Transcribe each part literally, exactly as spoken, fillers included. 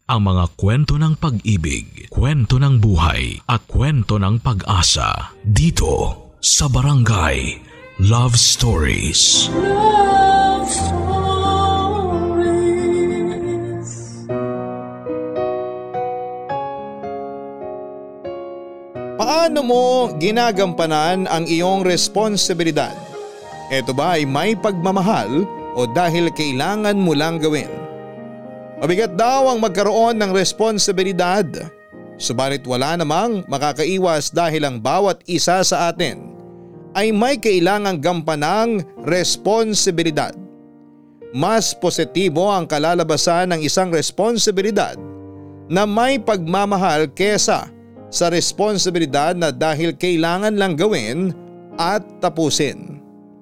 ang mga kwento ng pag-ibig, kwento ng buhay at kwento ng pag-asa dito sa Barangay Love Stories. Love Stories. Paano mo ginagampanan ang iyong responsibilidad? Ito ba ay may pagmamahal o dahil kailangan mo lang gawin? Mabigat daw ang magkaroon ng responsibilidad. Subalit wala namang makakaiwas dahil ang bawat isa sa atin ay may kailangang gampanang responsibilidad. Mas positibo ang kalalabasan ng isang responsibilidad na may pagmamahal kesa sa responsibilidad na dahil kailangan lang gawin at tapusin.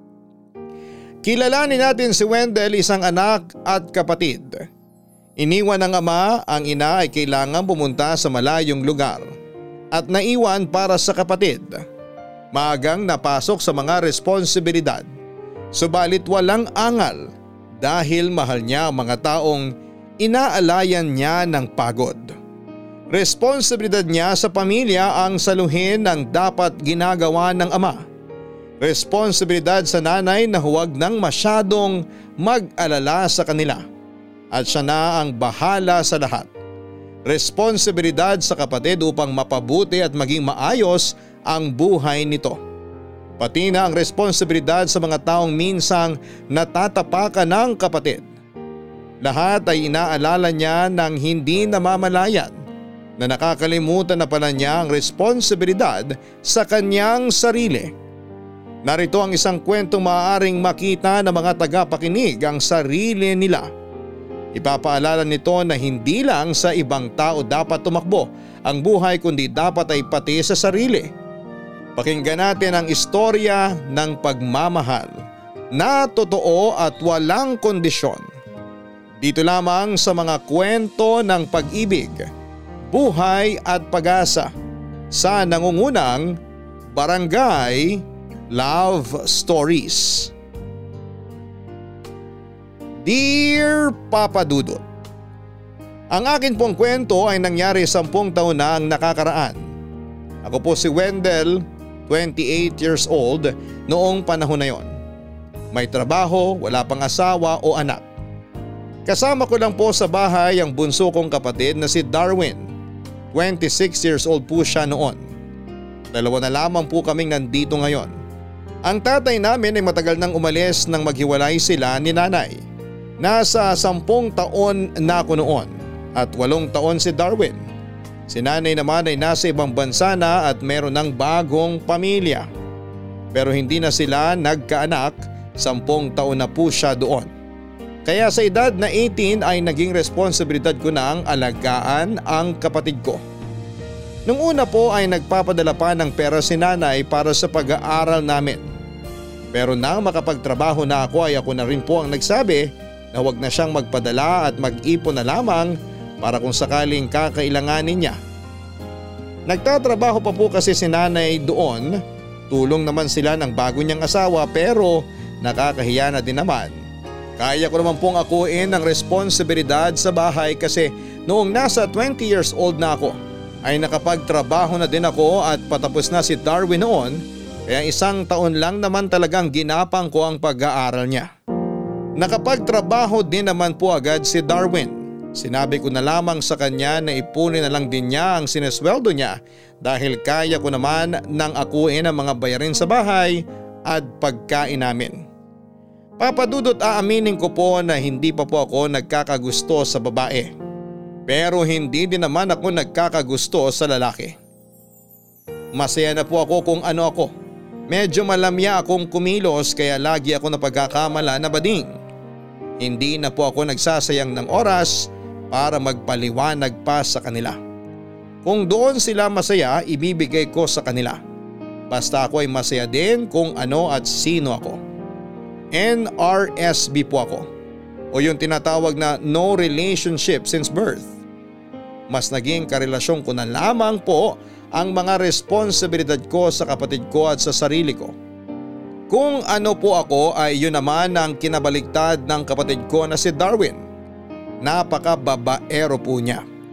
Kilalanin natin si Wendell, isang anak at kapatid. Iniwan ng ama ang ina ay kailangan pumunta sa malayong lugar at naiwan para sa kapatid. Maagang napasok sa mga responsibilidad, subalit walang angal dahil mahal niya ang mga taong inaalayan niya ng pagod. Responsibilidad niya sa pamilya ang saluhin ng dapat ginagawa ng ama. Responsibilidad sa nanay na huwag nang masyadong mag-alala sa kanila at siya na ang bahala sa lahat. Responsibilidad sa kapatid upang mapabuti at maging maayos ang buhay nito. Pati na ang responsibilidad sa mga taong minsang natatapakan ng kapatid. Lahat ay inaalala niya ng hindi namamalayan na nakakalimutan na pala niya ang responsibilidad sa kanyang sarili. Narito ang isang kwentong maaaring makita ng mga tagapakinig ang sarili nila. Ipapaalala nito na hindi lang sa ibang tao dapat tumakbo ang buhay kundi dapat ay pati sa sarili. Pakinggan natin ang istorya ng pagmamahal na totoo at walang kondisyon. Dito lamang sa mga kwento ng pag-ibig, buhay at pag-asa sa nangungunang Barangay Love Stories. Dear Papa Dudut, ang akin pong kwento ay nangyari sampung taon na ang nakakaraan. Ako po si Wendell, twenty-eight years old noong panahon na yon. May trabaho, wala pang asawa o anak. Kasama ko lang po sa bahay ang bunso kong kapatid na si Darwin. twenty-six years old po siya noon. Dalawa na lamang po kaming nandito ngayon. Ang tatay namin ay matagal nang umalis nang maghiwalay sila ni nanay. Nasa sampung taon na ako noon at walong taon si Darwin. Si nanay naman ay nasa ibang bansa na at meron ng bagong pamilya. Pero hindi na sila nagkaanak, sampung taon na po siya doon. Kaya sa edad na eighteen ay naging responsibilidad ko na ang alagaan ang kapatid ko. Nung una po ay nagpapadala pa ng pera si nanay para sa pag-aaral namin. Pero nang makapagtrabaho na ako ay ako na rin po ang nagsabi na huwag na siyang magpadala at mag-ipon na lamang para kung sakaling kakailanganin niya. Nagtatrabaho pa po kasi si nanay doon, tulong naman sila ng bago niyang asawa pero nakakahiya na din naman. Kaya ko naman pong akuin ang responsibilidad sa bahay kasi noong nasa twenty years old na ako ay nakapagtrabaho na din ako at patapos na si Darwin noon kaya isang taon lang naman talagang ginapang ko ang pag-aaral niya. Nakapagtrabaho din naman po agad si Darwin. Sinabi ko na lamang sa kanya na ipunin na lang din niya ang sinesweldo niya dahil kaya ko naman nang akuin ang mga bayarin sa bahay at pagkain namin. Papadudot, aaminin ko po na hindi pa po ako nagkakagusto sa babae. Pero hindi din naman ako nagkakagusto sa lalaki. Masaya na po ako kung ano ako. Medyo malamya akong kumilos kaya lagi ako napagkakamala na bading. Hindi na po ako nagsasayang ng oras para magpaliwanag pa sa kanila. Kung doon sila masaya, ibibigay ko sa kanila. Basta ako ay masaya din kung ano at sino ako. N R S B po ako, o yung tinatawag na no relationship since birth. Mas naging karelasyon ko na lamang po ang mga responsibilidad ko sa kapatid ko at sa sarili ko. Kung ano po ako ay yun naman ang kinabaligtad ng kapatid ko na si Darwin. Napaka-babaero po niya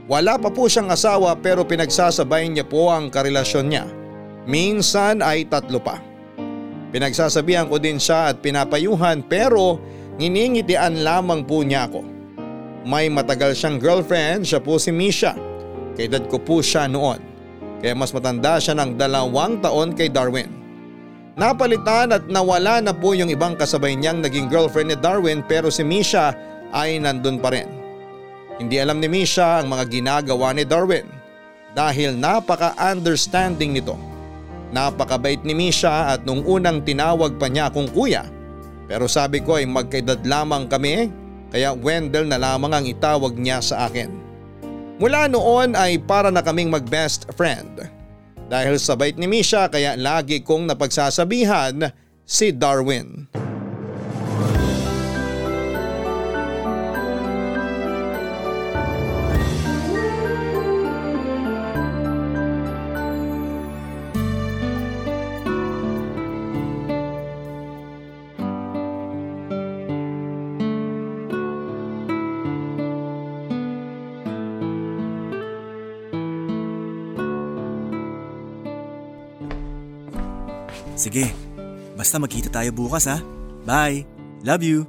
Wala pa po siyang asawa pero pinagsasabay niya po ang karelasyon niya. Minsan ay tatlo pa. Pinagsasabihan ko din siya at pinapayuhan pero nginingitian lamang po niya ako. May matagal siyang girlfriend, siya po si Misha. Kaedad ko po siya noon. Kaya mas matanda siya ng dalawang taon kay Darwin. Napalitan at nawala na po yung ibang kasabay niyang naging girlfriend ni Darwin pero si Misha ay nandun pa rin. Hindi alam ni Misha ang mga ginagawa ni Darwin dahil napaka-understanding nito. Napakabait ni Misha at nung unang tinawag pa niya akong kuya. Pero sabi ko ay magkaedad lamang kami kaya Wendell na lamang ang itawag niya sa akin. Mula noon ay para na kaming mag-best friend. Dahil sa bait ni Misha kaya lagi kong napagsasabihan si Darwin. Sige, basta magkita tayo bukas ha. Bye. Love you.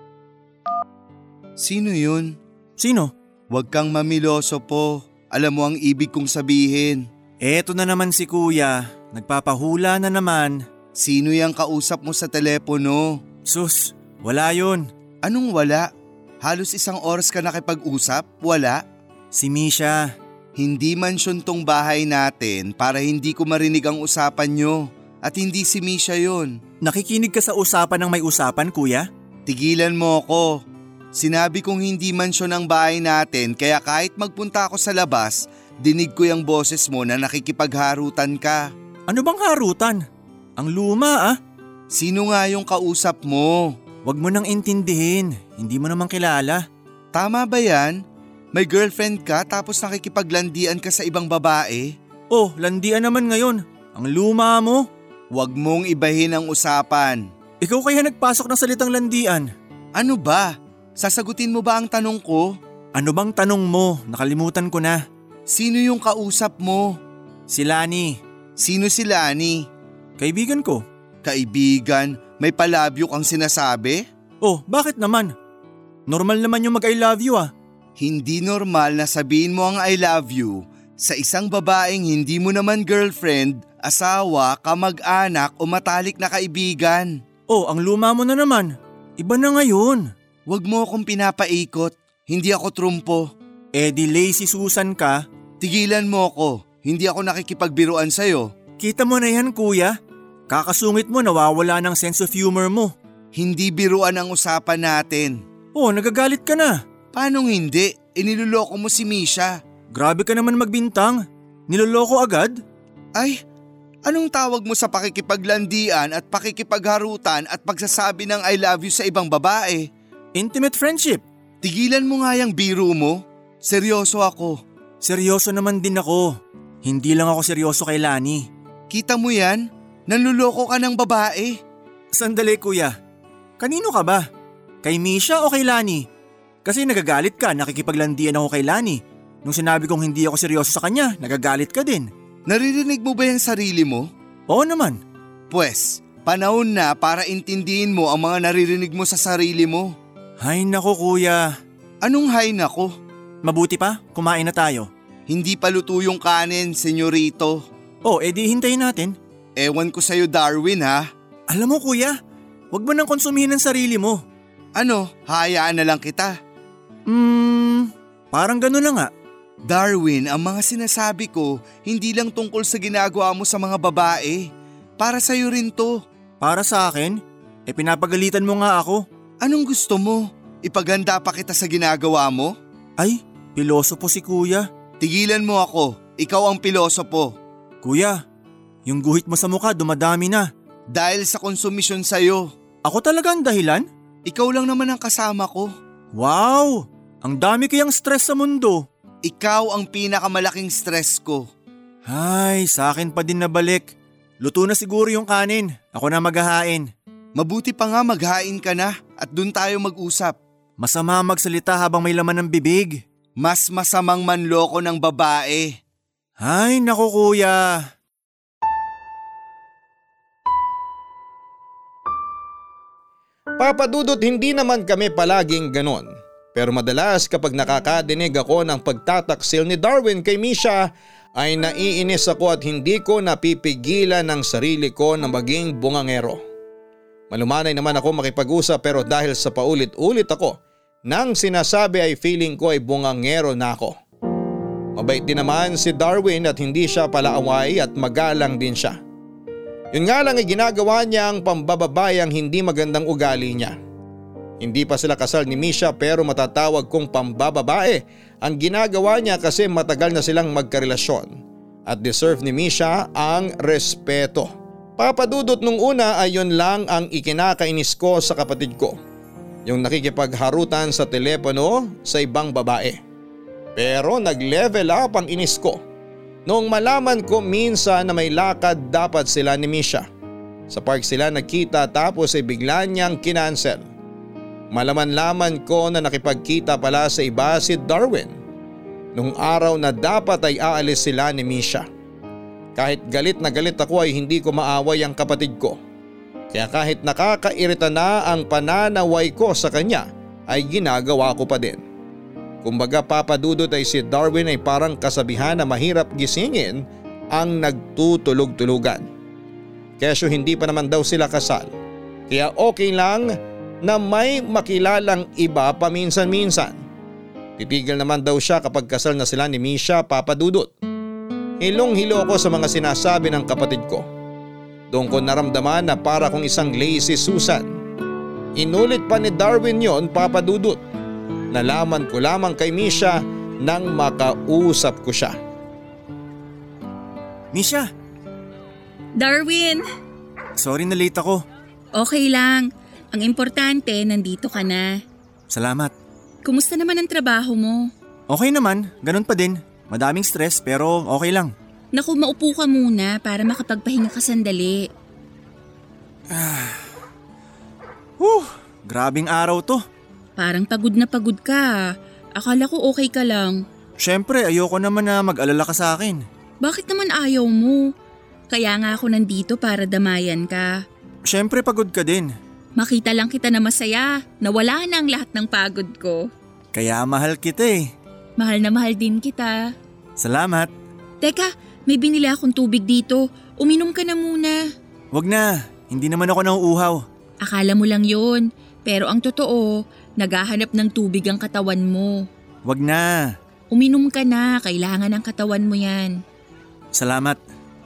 Sino yun? Sino? Huwag kang mamiloso po. Alam mo ang ibig kong sabihin. Eto na naman si kuya. Nagpapahula na naman. Sino yung kausap mo sa telepono? Sus, wala yun. Anong wala? Halos isang oras ka nakipag-usap? Wala? Si Misha. Hindi mansyon tong bahay natin para hindi ko marinig ang usapan nyo. At hindi si Misha yun. Nakikinig ka sa usapan ng may usapan, kuya? Tigilan mo ako. Sinabi kong hindi mansyon ang bahay natin kaya kahit magpunta ako sa labas, dinig ko yung boses mo na nakikipagharutan ka. Ano bang harutan? Ang luma ah. Sino nga yung kausap mo? Wag mo nang intindihin, hindi mo naman kilala. Tama ba yan? May girlfriend ka tapos nakikipaglandian ka sa ibang babae? Oh, landian naman ngayon. Ang luma mo. Huwag mong ibahin ang usapan. Ikaw kaya nagpasok ng salitang landian. Ano ba? Sasagutin mo ba ang tanong ko? Ano bang tanong mo? Nakalimutan ko na. Sino yung kausap mo? Si Lani. Sino si Lani? Kaibigan ko. Kaibigan? May palabyo kang sinasabi? Oh, bakit naman? Normal naman yung mag-I love you ah. Hindi normal na sabihin mo ang I love you sa isang babaeng hindi mo naman girlfriend, asawa, kamag-anak o matalik na kaibigan. Oh, ang luma mo na naman. Iba na ngayon. Huwag mo akong pinapaikot. Hindi ako trumpo. Eh di lazy Susan ka. Tigilan mo ako. Hindi ako nakikipagbiruan sa'yo. Kita mo na yan kuya. Kakasungit mo nawawala ng sense of humor mo. Hindi biruan ang usapan natin. Oh, nagagalit ka na. Paanong hindi? Iniloloko mo si Misha. Grabe ka naman magbintang. Niloloko agad? Ay, anong tawag mo sa pakikipaglandian at pakikipagharutan at pagsasabi ng I love you sa ibang babae? Intimate friendship. Tigilan mo nga yung biro mo. Seryoso ako. Seryoso naman din ako. Hindi lang ako seryoso kay Lani. Kita mo yan? Nanluloko ka ng babae. Sandali kuya. Kanino ka ba? Kay Misha o kay Lani? Kasi nagagalit ka, nakikipaglandian ako kay Lani. Nung sinabi kong hindi ako seryoso sa kanya, nagagalit ka din. Naririnig mo ba yung sarili mo? Oo naman. Pwes, panahon na para intindihin mo ang mga naririnig mo sa sarili mo. Hay nako kuya. Anong hay nako? Mabuti pa, kumain na tayo. Hindi pa luto yung kanin, senyorito. Oh, edi hintayin natin. Ewan ko sa'yo Darwin ha. Alam mo kuya, wag mo nang konsumihin ang sarili mo. Ano, hayaan na lang kita. Hmm, parang gano'n na nga. Darwin, ang mga sinasabi ko, hindi lang tungkol sa ginagawa mo sa mga babae. Para sa'yo rin to. Para sa akin? Eh pinapagalitan mo nga ako. Anong gusto mo? Ipaganda pa kita sa ginagawa mo? Ay, pilosopo si kuya. Tigilan mo ako, ikaw ang pilosopo. Kuya, yung guhit mo sa mukha dumadami na. Dahil sa konsumisyon sa'yo. Ako talaga ang dahilan? Ikaw lang naman ang kasama ko. Wow, ang dami kayang stress sa mundo. Ikaw ang pinakamalaking stress ko. Ay, sa akin pa din nabalik. Luto na siguro yung kanin. Ako na maghahain. Mabuti pa nga maghain ka na at dun tayo mag-usap. Masama magsalita habang may laman ng bibig. Mas masamang manloko ng babae. Ay, naku kuya. Papa Dudut, hindi naman kami palaging ganon. Pero madalas kapag nakakadinig ako ng pagtataksil ni Darwin kay Misha ay naiinis ako at hindi ko napipigilan ng sarili ko na maging bungangero. Malumanay naman ako makipag-usap pero dahil sa paulit-ulit ako nang sinasabi ay feeling ko ay bungangero na ako. Mabait din naman si Darwin at hindi siya palaaway at magalang din siya. Yun nga lang ay ginagawa niya ang pambababayang hindi magandang ugali niya. Hindi pa sila kasal ni Misha pero matatawag kong pambababae ang ginagawa niya kasi matagal na silang magkarelasyon at deserve ni Misha ang respeto. Papa Dudut, nung una ay yun lang ang ikinakainis ko sa kapatid ko. Yung nakikipagharutan sa telepono sa ibang babae. Pero nag-level up ang inis ko noong malaman ko minsan na may lakad dapat sila ni Misha. Sa park sila nagkita tapos ay bigla niyang kinancel. Malaman-laman ko na nakipagkita pala sa iba si Darwin nung araw na dapat ay aalis sila ni Misha. Kahit galit na galit ako ay hindi ko maaway ang kapatid ko. Kaya kahit nakakairita na ang pananaway ko sa kanya ay ginagawa ko pa din. Kumbaga Papa Dudut ay si Darwin ay parang kasabihan na mahirap gisingin ang nagtutulog-tulugan. Kesyo hindi pa naman daw sila kasal. Kaya okay lang na may makilalang iba paminsan-minsan. Titigil naman daw siya kapag kasal na sila ni Misha, Papa Dudut. Hilong-hilo ako sa mga sinasabi ng kapatid ko. Doon ko naramdaman na para kong isang lazy Susan. Inulit pa ni Darwin yon, Papa Dudut. Nalaman ko lamang kay Misha nang makausap ko siya. Misha! Darwin! Sorry na late ako. Okay lang. Ang importante, nandito ka na. Salamat. Kumusta naman ang trabaho mo? Okay naman, ganun pa din. Madaming stress pero okay lang. Naku, maupo ka muna para makapagpahinga ka sandali. Ah. Huh, grabing araw to. Parang pagod na pagod ka. Akala ko okay ka lang. Siyempre, ayoko naman na mag-alala ka sa akin. Bakit naman ayaw mo? Kaya nga ako nandito para damayan ka. Siyempre, pagod ka din. Makita lang kita na masaya, na wala na ang lahat ng pagod ko. Kaya mahal kita eh. Mahal na mahal din kita. Salamat. Teka, may binili akong tubig dito. Uminom ka na muna. Wag na, hindi naman ako nauuhaw. Akala mo lang yun, pero ang totoo, naghahanap ng tubig ang katawan mo. Wag na. Uminom ka na, kailangan ng katawan mo yan. Salamat.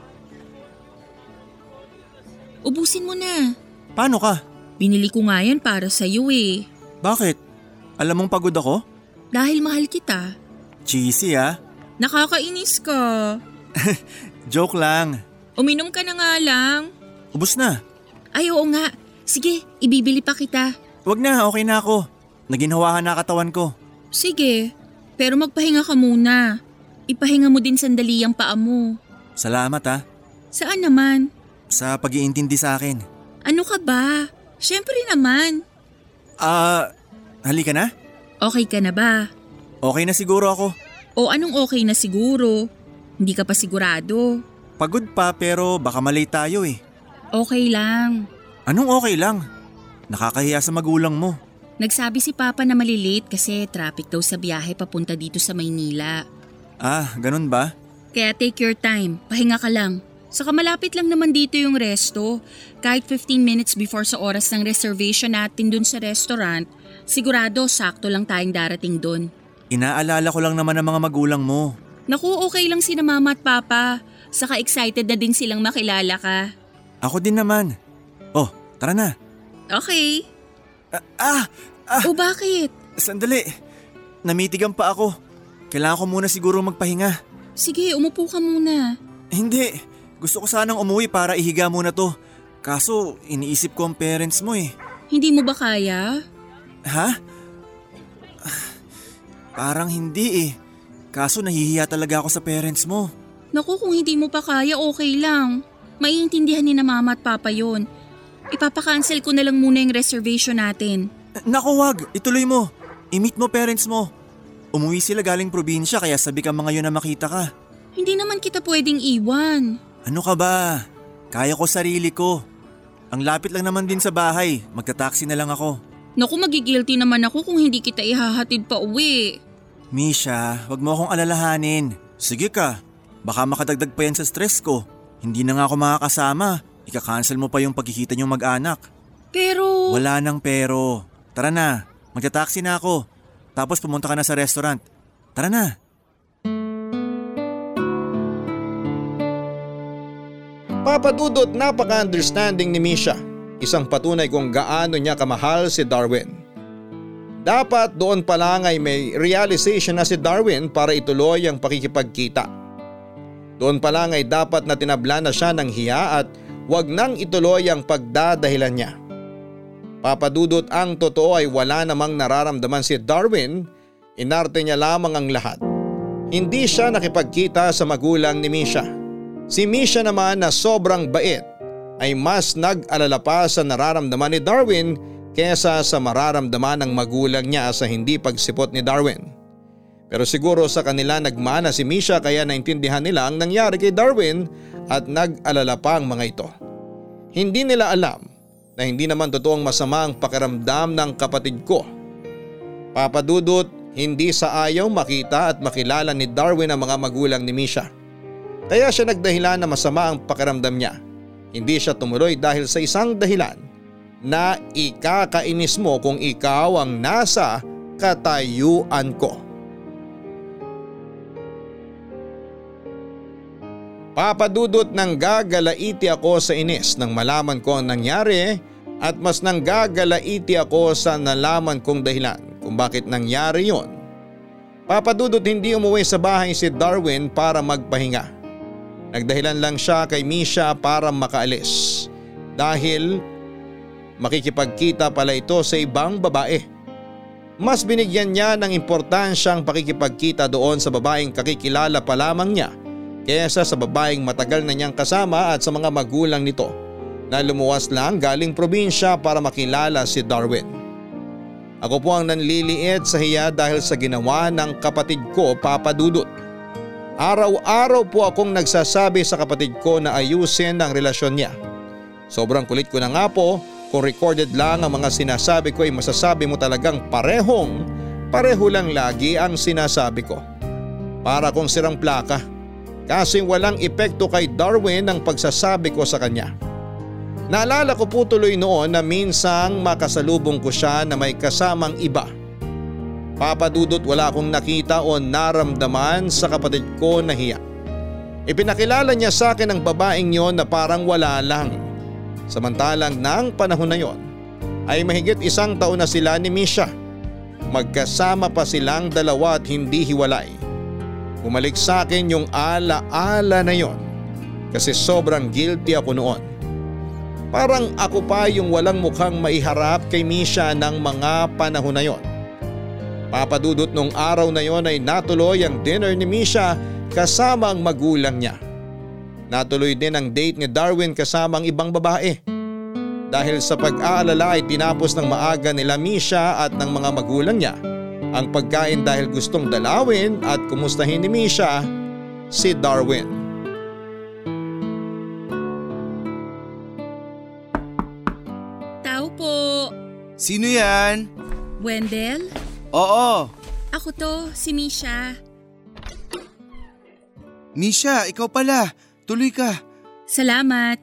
Ubusin mo na. Paano ka? Binili ko nga yan para sa'yo eh. Bakit? Alam mong pagod ako? Dahil mahal kita. Cheesy ah. Nakakainis ka. Joke lang. Uminom ka na nga lang. Ubus na. Ay oo nga. Sige, ibibili pa kita. Wag na, okay na ako. Naginhawahan na katawan ko. Sige, pero magpahinga ka muna. Ipahinga mo din sandali ang paa mo. Salamat ah. Saan naman? Sa pag-iintindi sa akin. Ano ka ba? Siyempre naman. Ah, uh, halika na? Okay ka na ba? Okay na siguro ako. O anong okay na siguro? Hindi ka pa sigurado. Pagod pa pero baka malay tayo eh. Okay lang. Anong okay lang? Nakakahiya sa magulang mo. Nagsabi si Papa na malilate kasi traffic daw sa biyahe papunta dito sa Maynila. Ah, ganun ba? Kaya take your time, pahinga ka lang. Saka malapit lang naman dito yung resto. Kahit fifteen minutes before sa oras ng reservation natin dun sa restaurant, sigurado sakto lang tayong darating dun. Inaalala ko lang naman ang mga magulang mo. Naku, okay lang sina Mama at Papa. Saka excited na din silang makilala ka. Ako din naman. Oh, tara na. Okay. Ah, ah, ah. O bakit? Sandali. Namitigan pa ako. Kailangan ko muna siguro magpahinga. Sige, umupo ka muna. Hindi. Gusto ko sanang umuwi para ihiga muna to. Kaso iniisip ko ang parents mo eh. Hindi mo ba kaya? Ha? Parang hindi eh. Kaso nahihiya talaga ako sa parents mo. Naku, kung hindi mo pa kaya, okay lang. Maiintindihan ni na Mama at Papa yon. Ipapakancel ko na lang muna yung reservation natin. Naku, wag. Ituloy mo. I-meet mo parents mo. Umuwi sila galing probinsya kaya sabi ka mga yun na makita ka. Hindi naman kita pwedeng iwan. Ano ka ba? Kaya ko sarili ko. Ang lapit lang naman din sa bahay, magta-taxi na lang ako. Naku, magigilty naman ako kung hindi kita ihahatid pa uwi. Misha, wag mo akong alalahanin. Sige ka, baka makadagdag pa yan sa stress ko. Hindi na nga ako makakasama. Ika-cancel mo pa yung pagkikita niyong mag-anak. Pero… Wala nang pero. Tara na, magta-taxi na ako. Tapos pumunta ka na sa restaurant. Tara na. Papa Dudut, napaka-understanding ni Misha. Isang patunay kung gaano niya kamahal si Darwin. Dapat doon pa lang ay may realization na si Darwin para ituloy ang pakikipagkita. Doon pa lang ay dapat na tinabla na siya ng hiya at wag nang ituloy ang pagdadahilan niya. Papa Dudut, ang totoo ay wala namang nararamdaman si Darwin, inarte niya lamang ang lahat. Hindi siya nakipagkita sa magulang ni Misha. Si Misha naman na sobrang bait ay mas nag-alala pa sa nararamdaman ni Darwin kesa sa mararamdaman ng magulang niya sa hindi pagsipot ni Darwin. Pero siguro sa kanila nagmana si Misha kaya naintindihan nila ang nangyari kay Darwin at nag-alala pa ang mga ito. Hindi nila alam na hindi naman totoong masama ang pakiramdam ng kapatid ko. Papa Dudut, hindi sa ayaw makita at makilala ni Darwin ang mga magulang ni Misha. Kaya siya nagdahilan na masama ang pakiramdam niya. Hindi siya tumuloy dahil sa isang dahilan na ikakainis mo kung ikaw ang nasa katayuan ko. Papa Dudut, nang gagalaiti ako sa inis nang malaman ko ang nangyari at mas nang gagalaiti ako sa nalaman kong dahilan kung bakit nangyari yon. Papa Dudut, hindi umuwi sa bahay si Darwin para magpahinga. Nagdahilan lang siya kay Misha para makaalis dahil makikipagkita pala ito sa ibang babae. Mas binigyan niya ng importansyang pakikipagkita doon sa babaeng kakikilala pa lamang niya kesa sa babaeng matagal na niyang kasama at sa mga magulang nito na lumuwas lang galing probinsya para makilala si Darwin. Ako po ang nanliliit sa hiya dahil sa ginawa ng kapatid ko, Papa Dudut. Araw-araw po akong nagsasabi sa kapatid ko na ayusin ang relasyon niya. Sobrang kulit ko na nga po, kung recorded lang ang mga sinasabi ko ay masasabi mo talagang parehong, pareho lang lagi ang sinasabi ko. Para kong sirang plaka. Kasing walang epekto kay Darwin ang pagsasabi ko sa kanya. Naalala ko po tuloy noon na minsang makasalubong ko siya na may kasamang iba. Papa Dudut, wala akong nakita o naramdaman sa kapatid ko na hiya. Ipinakilala niya sa akin ang babaeng yon na parang wala lang. Samantalang nang panahon na yon ay mahigit isang taon na sila ni Misha. Magkasama pa silang dalawa at hindi hiwalay. Bumalik sa akin yung ala-ala na yon kasi sobrang guilty ako noon. Parang ako pa yung walang mukhang maiharap kay Misha ng mga panahon na yon. Papa Dudut, nung araw na yon ay natuloy ang dinner ni Misha kasama ang magulang niya. Natuloy din ang date ni Darwin kasama ang ibang babae. Dahil sa pag-aalala ay tinapos ng maaga nila Misha at ng mga magulang niya ang pagkain dahil gustong dalawin at kumustahin ni Misha si Darwin. Tao po. Sino yan? Wendell? Oo. Ako to, si Misha. Misha, ikaw pala. Tuloy ka. Salamat.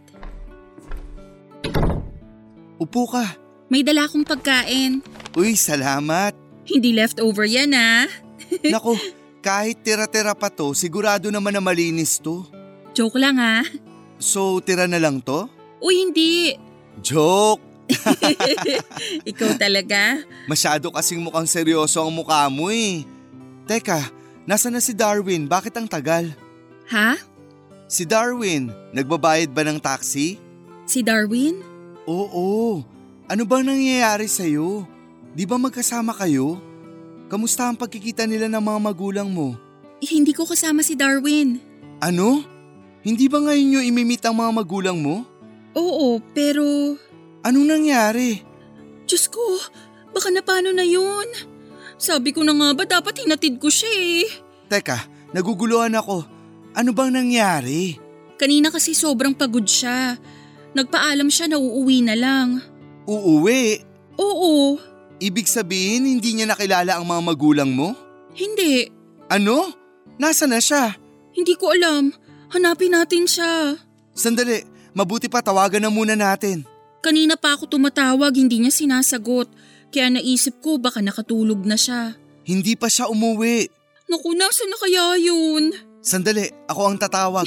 Upo ka. May dala akong pagkain. Uy, salamat. Hindi leftover yan ah. Naku, kahit tira-tira pa to, sigurado naman na malinis to. Joke lang ah. So, tira na lang to? Uy, hindi. Joke! Ikaw talaga? Masyado kasing mukhang seryoso ang mukha mo eh. Teka, nasa na si Darwin? Bakit ang tagal? Ha? Si Darwin, nagbabayad ba ng taxi? Si Darwin? Oo. Ano bang nangyayari sa'yo? Di ba magkasama kayo? Kamusta ang pagkikita nila ng mga magulang mo? Eh, hindi ko kasama si Darwin. Ano? Hindi ba ngayon nyo imimit ang mga magulang mo? Oo, pero… Anong nangyari? Diyos ko, baka na paano na yun? Sabi ko na nga ba dapat hinatid ko siya eh. Teka, naguguluhan ako. Ano bang nangyari? Kanina kasi sobrang pagod siya. Nagpaalam siya na uuwi na lang. Uuwi? Oo. Ibig sabihin hindi niya nakilala ang mga magulang mo? Hindi. Ano? Nasaan na siya? Hindi ko alam. Hanapin natin siya. Sandali, mabuti pa tawagan na muna natin. Kanina pa ako tumatawag, hindi niya sinasagot. Kaya naisip ko baka nakatulog na siya. Hindi pa siya umuwi. Naku, nasa na kaya yun? Sandali, ako ang tatawag.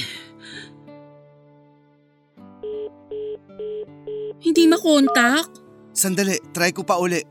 Hindi makontak? Sandali, try ko pa uli.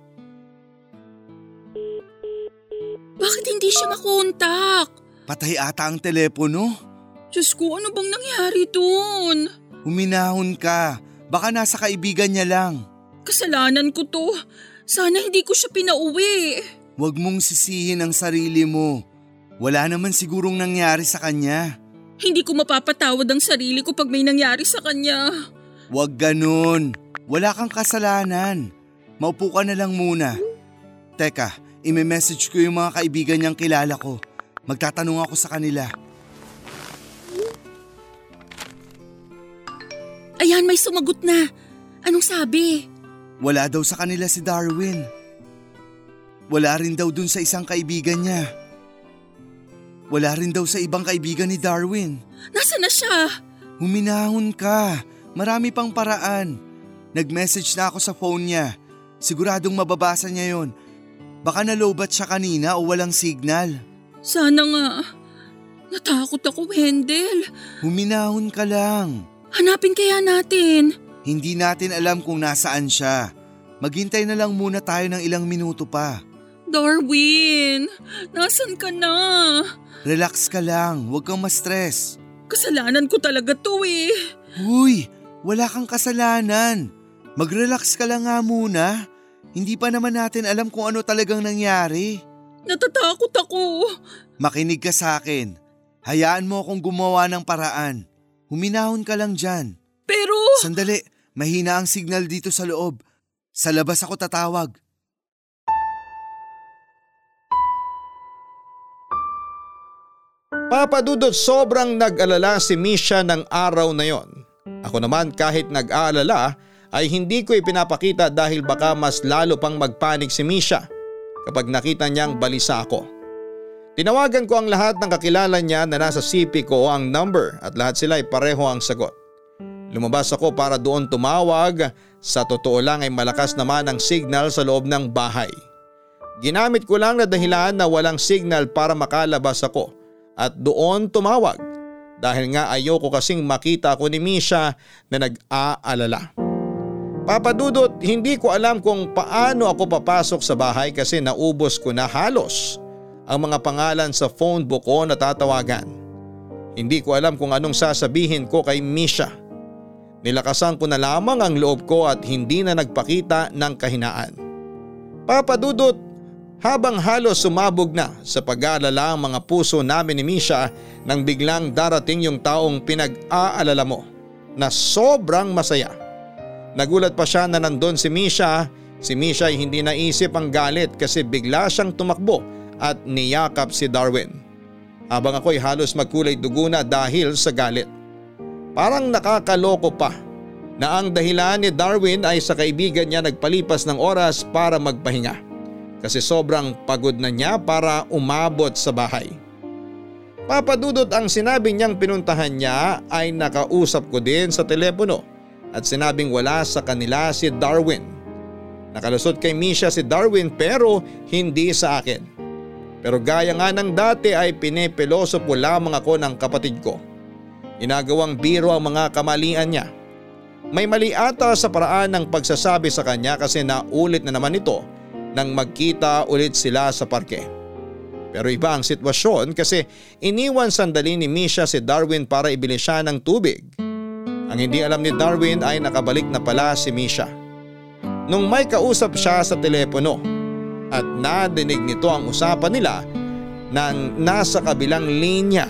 Bakit hindi siya makontak? Patay ata ang telepono. Diyos ko, ano bang nangyari dun? Huminahon ka. Baka nasa kaibigan niya lang. Kasalanan ko to. Sana hindi ko siya pinauwi. Huwag mong sisihin ang sarili mo. Wala naman sigurong nangyari sa kanya. Hindi ko mapapatawad ang sarili ko pag may nangyari sa kanya. Huwag ganun. Wala kang kasalanan. Maupo ka na lang muna. Teka, ime-message ko yung mga kaibigan niyang kilala ko. Magtatanong ako sa kanila. Ayan, may sumagot na. Anong sabi? Wala daw sa kanila si Darwin. Wala rin daw dun sa isang kaibigan niya. Wala rin daw sa ibang kaibigan ni Darwin. Nasaan na siya? Huminahon ka. Marami pang paraan. Nag-message na ako sa phone niya. Siguradong mababasa niya yon. Baka nalobat siya kanina o walang signal. Sana nga. Natakot ako, Wendell. Huminahon ka lang. Hanapin kaya natin. Hindi natin alam kung nasaan siya. Maghintay na lang muna tayo ng ilang minuto pa. Darwin, nasan ka na? Relax ka lang, huwag kang ma-stress. Kasalanan ko talaga to eh. Huy, wala kang kasalanan. Mag-relax ka lang nga muna. Hindi pa naman natin alam kung ano talagang nangyari. Natatakot ako. Makinig ka sa akin. Hayaan mo akong gumawa ng paraan. Huminahon ka lang dyan. Pero… Sandali, mahina ang signal dito sa loob. Sa labas ako tatawag. Papa Dudut, sobrang nag-alala si Misha ng araw na yon. Ako naman kahit nag-aalala ay hindi ko ipinapakita dahil baka mas lalo pang magpanik si Misha kapag nakita niyang balisa ako. Tinawagan ko ang lahat ng kakilala niya na nasa C P ko ang number at lahat sila ay pareho ang sagot. Lumabas ako para doon tumawag, sa totoo lang ay malakas naman ang signal sa loob ng bahay. Ginamit ko lang na dahilan na walang signal para makalabas ako at doon tumawag dahil nga ayoko kasing makita ko ni Misha na nag-aalala. Papa Dudut, hindi ko alam kung paano ako papasok sa bahay kasi naubos ko na halos ang mga pangalan sa phone book ko na tatawagan. Hindi ko alam kung anong sasabihin ko kay Misha. Nilakasan ko na lamang ang loob ko at hindi na nagpakita ng kahinaan. Papa Dudut, habang halos sumabog na sa pag-aalala ang mga puso namin ni Misha nang biglang darating yung taong pinag-aalala mo na sobrang masaya. Nagulat pa siya na nandun si Misha. Si Misha ay hindi naisip ang galit kasi bigla siyang tumakbo at niyakap si Darwin. Habang ako'y halos magkulay dugo na dahil sa galit. Parang nakakaloko pa na ang dahilan ni Darwin ay sa kaibigan niya nagpalipas ng oras para magpahinga. Kasi sobrang pagod na niya para umabot sa bahay. Papa Dudut, ang sinabi niyang pinuntahan niya ay nakausap ko din sa telepono at sinabing wala sa kanila si Darwin. Nakalusot kay Misha si Darwin pero hindi sa akin. Pero gaya nga ng dati ay pinepeloso po lamang ako ng kapatid ko. Inagawang biro ang mga kamalian niya. May mali ata sa paraan ng pagsasabi sa kanya kasi naulit na naman ito nang magkita ulit sila sa parke. Pero iba ang sitwasyon kasi iniwan sandali ni Misha si Darwin para ibili siya ng tubig. Ang hindi alam ni Darwin ay nakabalik na pala si Misha. Nung may kausap siya sa telepono at nadinig nito ang usapan nila nang nasa kabilang linya.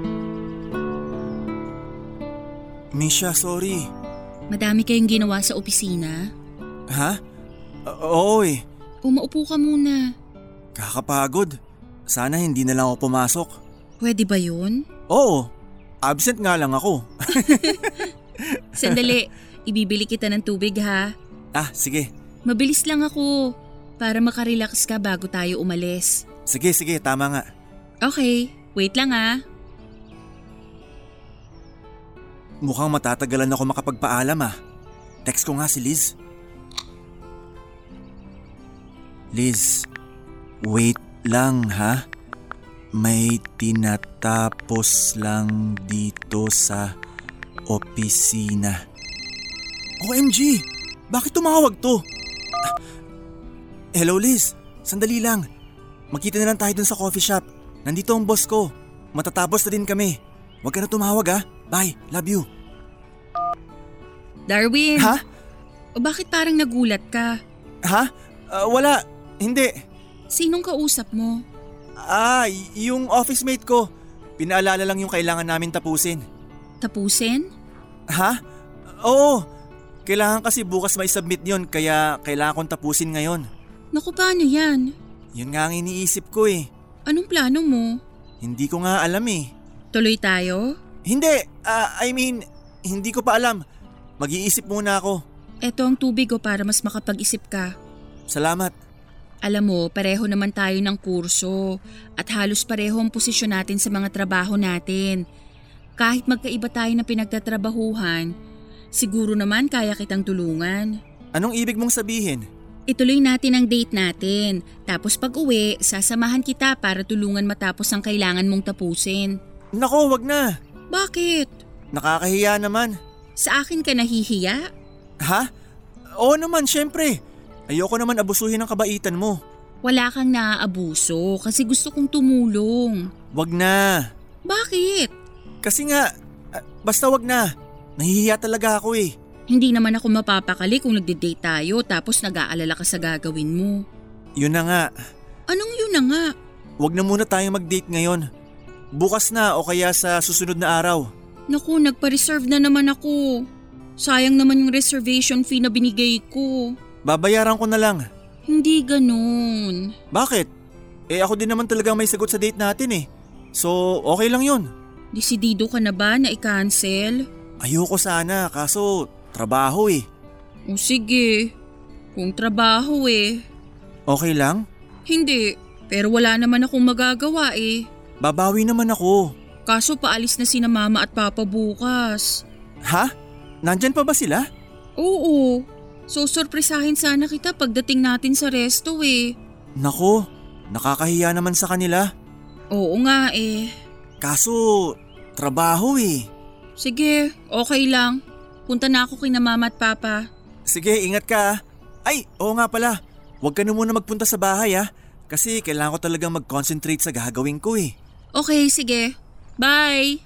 Misha, sorry. Madami kayong ginawa sa opisina? Ha? O- oo eh. Umaupo ka muna. Kakapagod. Sana hindi na lang ako pumasok. Pwede ba yun? Oo, absent nga lang ako. Sandali, ibibili kita ng tubig ha. Ah, sige. Mabilis lang ako para makarelax ka bago tayo umalis. Sige, sige, tama nga. Okay, wait lang ha. Mukhang matatagalan ako makapagpaalam ah. Text ko nga si Liz. Liz, wait lang ha. May tinatapos lang dito sa opisina. O M G! Bakit tumawag to? Ah, hello Liz, sandali lang. Magkita na lang tayo dun sa coffee shop. Nandito ang boss ko. Matatapos na din kami. Huwag ka na tumawag ha. Bye, love you. Darwin! Ha? O bakit parang nagulat ka? Ha? Ah, wala, hindi. Sinong kausap mo? Ah, y- yung office mate ko. Pinaalala lang yung kailangan namin tapusin. Tapusin? Ha? Oo. Kailangan kasi bukas may submit yon kaya kailangan kong tapusin ngayon. Naku, paano yan? Yun nga ang iniisip ko eh. Anong plano mo? Hindi ko nga alam eh. Tuloy tayo? Hindi, ah, I mean, hindi ko pa alam. Mag-iisip muna ako. Eto ang tubig ko para mas makapag-isip ka. Salamat. Alam mo, pareho naman tayo ng kurso at halos pareho ang posisyon natin sa mga trabaho natin. Kahit magkaiba tayo na pinagtatrabahuhan, siguro naman kaya kitang tulungan. Anong ibig mong sabihin? Ituloy natin ang date natin. Tapos pag uwi, sasamahan kita para tulungan matapos ang kailangan mong tapusin. Nako, wag na. Bakit? Nakakahiya naman. Sa akin ka nahihiya? Ha? Oo naman, syempre. Ayoko naman abusuhin ang kabaitan mo. Wala kang naaabuso kasi gusto kong tumulong. Wag na. Bakit? Kasi nga, ah, basta wag na. Nahihiya talaga ako eh. Hindi naman ako mapapakali kung nagde-date tayo tapos nag-aalala ka sa gagawin mo. Yun na nga. Anong yun na nga? Wag na muna tayong mag-date ngayon. Bukas na o kaya sa susunod na araw. Naku, nagpa-reserve na naman ako. Sayang naman yung reservation fee na binigay ko. Babayaran ko na lang. Hindi ganun. Bakit? Eh ako din naman talaga may sagot sa date natin eh. So okay lang yun. Desidido ka na ba na i-cancel? Ayoko sana kaso trabaho eh. O sige, kung trabaho eh. Okay lang? Hindi, pero wala naman akong magagawa eh. Babawi naman ako. Kaso paalis na sina mama at papa bukas. Ha? Nandyan pa ba sila? Oo, so sorpresahin sana kita pagdating natin sa resto eh. Nako, nakakahiya naman sa kanila. Oo nga eh. Kaso, trabaho eh. Sige, okay lang. Punta na ako kina mama at papa. Sige, ingat ka ah. Ay, oo nga pala. Huwag ka na muna magpunta sa bahay ah. Kasi kailangan ko talagang mag-concentrate sa gagawin ko eh. Okay, sige. Bye!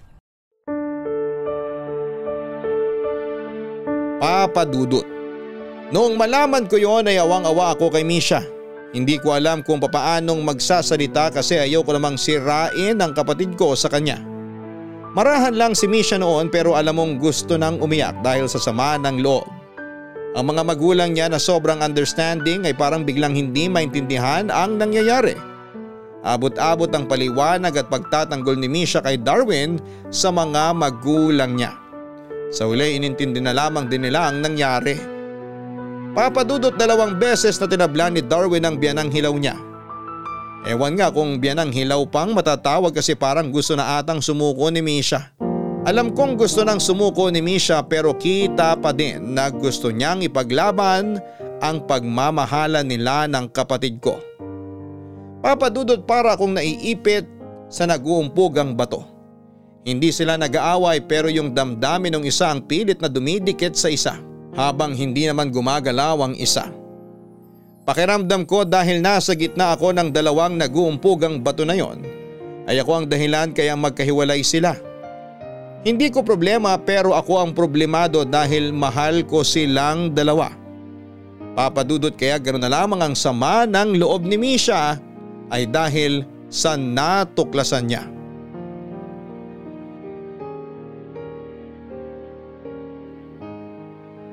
Papa Dudut. Noong malaman ko yon ay awang-awa ako kay Misha. Hindi ko alam kung papaanong magsasalita kasi ayaw ko namang sirain ang kapatid ko sa kanya. Marahan lang si Misha noon pero alam mong gusto nang umiyak dahil sa sama ng loob. Ang mga magulang niya na sobrang understanding ay parang biglang hindi maintindihan ang nangyayari. Abot-abot ang paliwanag at pagtatanggol ni Misha kay Darwin sa mga magulang niya. Sa uli inintindi na lamang din nila ang nangyari. Papadudot dalawang beses na tinablan ni Darwin ang biyanang hilaw niya. Ewan nga kung biyanang hilaw pang matatawag kasi parang gusto na atang sumuko ni Misha. Alam kong gusto nang sumuko ni Misha pero kita pa din na gusto niyang ipaglaban ang pagmamahala nila ng kapatid ko. Papadudot para akong naiipit sa nag-uumpugang bato. Hindi sila nag-aaway pero yung damdamin ng isa ang pilit na dumidikit sa isa habang hindi naman gumagalaw ang isa. Pakiramdam ko dahil nasa gitna ako ng dalawang nag-uumpugang bato na yon ay ako ang dahilan kaya magkahiwalay sila. Hindi ko problema pero ako ang problemado dahil mahal ko silang dalawa. Papadudot kaya ganoon na lamang ang sama ng loob ni Misha ay dahil sa natuklasan niya.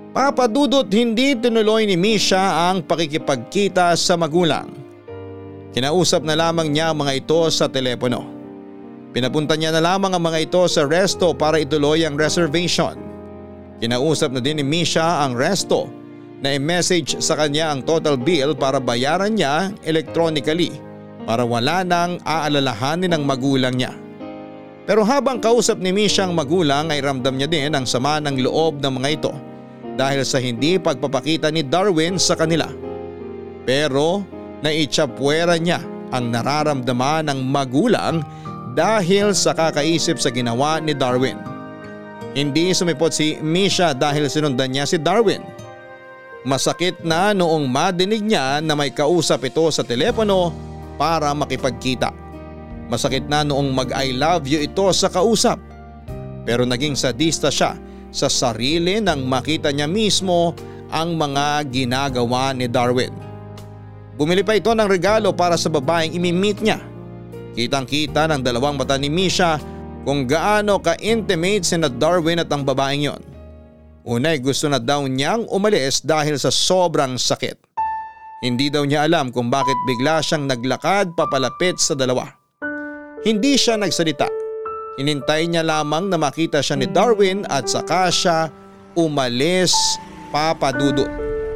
Papadudot hindi tinuloy ni Misha ang pakikipagkita sa magulang. Kinausap na lamang niya ang mga ito sa telepono. Pinapunta niya na lamang ang mga ito sa resto para ituloy ang reservation. Kinausap na din ni Misha ang resto na i-message sa kanya ang total bill para bayaran niya electronically para wala nang aalalahanin ng magulang niya. Pero habang kausap ni Misha ang magulang ay ramdam niya din ang sama ng loob ng mga ito dahil sa hindi pagpapakita ni Darwin sa kanila. Pero naitsapwera niya ang nararamdaman ng magulang dahil sa kakaisip sa ginawa ni Darwin. Hindi sumipot si Misha dahil sinundan niya si Darwin. Masakit na noong madinig niya na may kausap ito sa telepono para makipagkita. Masakit na noong mag-I love you ito sa kausap. Pero naging sadista siya sa sarili nang makita niya mismo ang mga ginagawa ni Darwin. Bumili pa ito ng regalo para sa babaeng imi-meet niya. Kitang-kita ng dalawang mata ni Misha kung gaano ka-intimate sina Darwin at ang babaeng yon. Unay gusto na daw niyang umalis dahil sa sobrang sakit. Hindi daw niya alam kung bakit bigla siyang naglakad papalapit sa dalawa. Hindi siya nagsalita. Hinintay niya lamang na makita siya ni Darwin at saka siya umalis, Papa Dudut.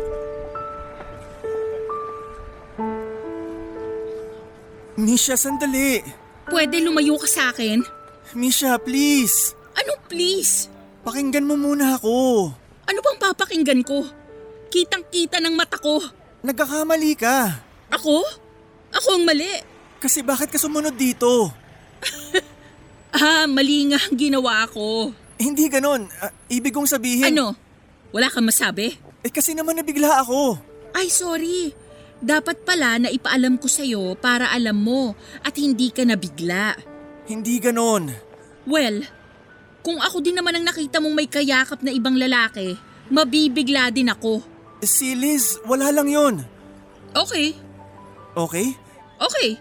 Misha, sandali. Pwede lumayo ka sa akin? Misha, please. Ano please? Pakinggan mo muna ako. Ano bang papakinggan ko? Kitang-kita ng mata ko. Nagkakamali ka. Ako? Ako ang mali. Kasi bakit ka sumunod dito? Ah, mali nga ang ginawa ko. Eh, hindi ganon. Ah, ibig kong sabihin… Ano? Wala kang masabi? Eh kasi naman nabigla ako. Ay, sorry. Dapat pala na ipaalam ko sa'yo para alam mo at hindi ka nabigla. Hindi ganon. Well, kung ako din naman ang nakita mong may kayakap na ibang lalaki, mabibigla din ako. Si Liz, wala lang yon. Okay. Okay? Okay.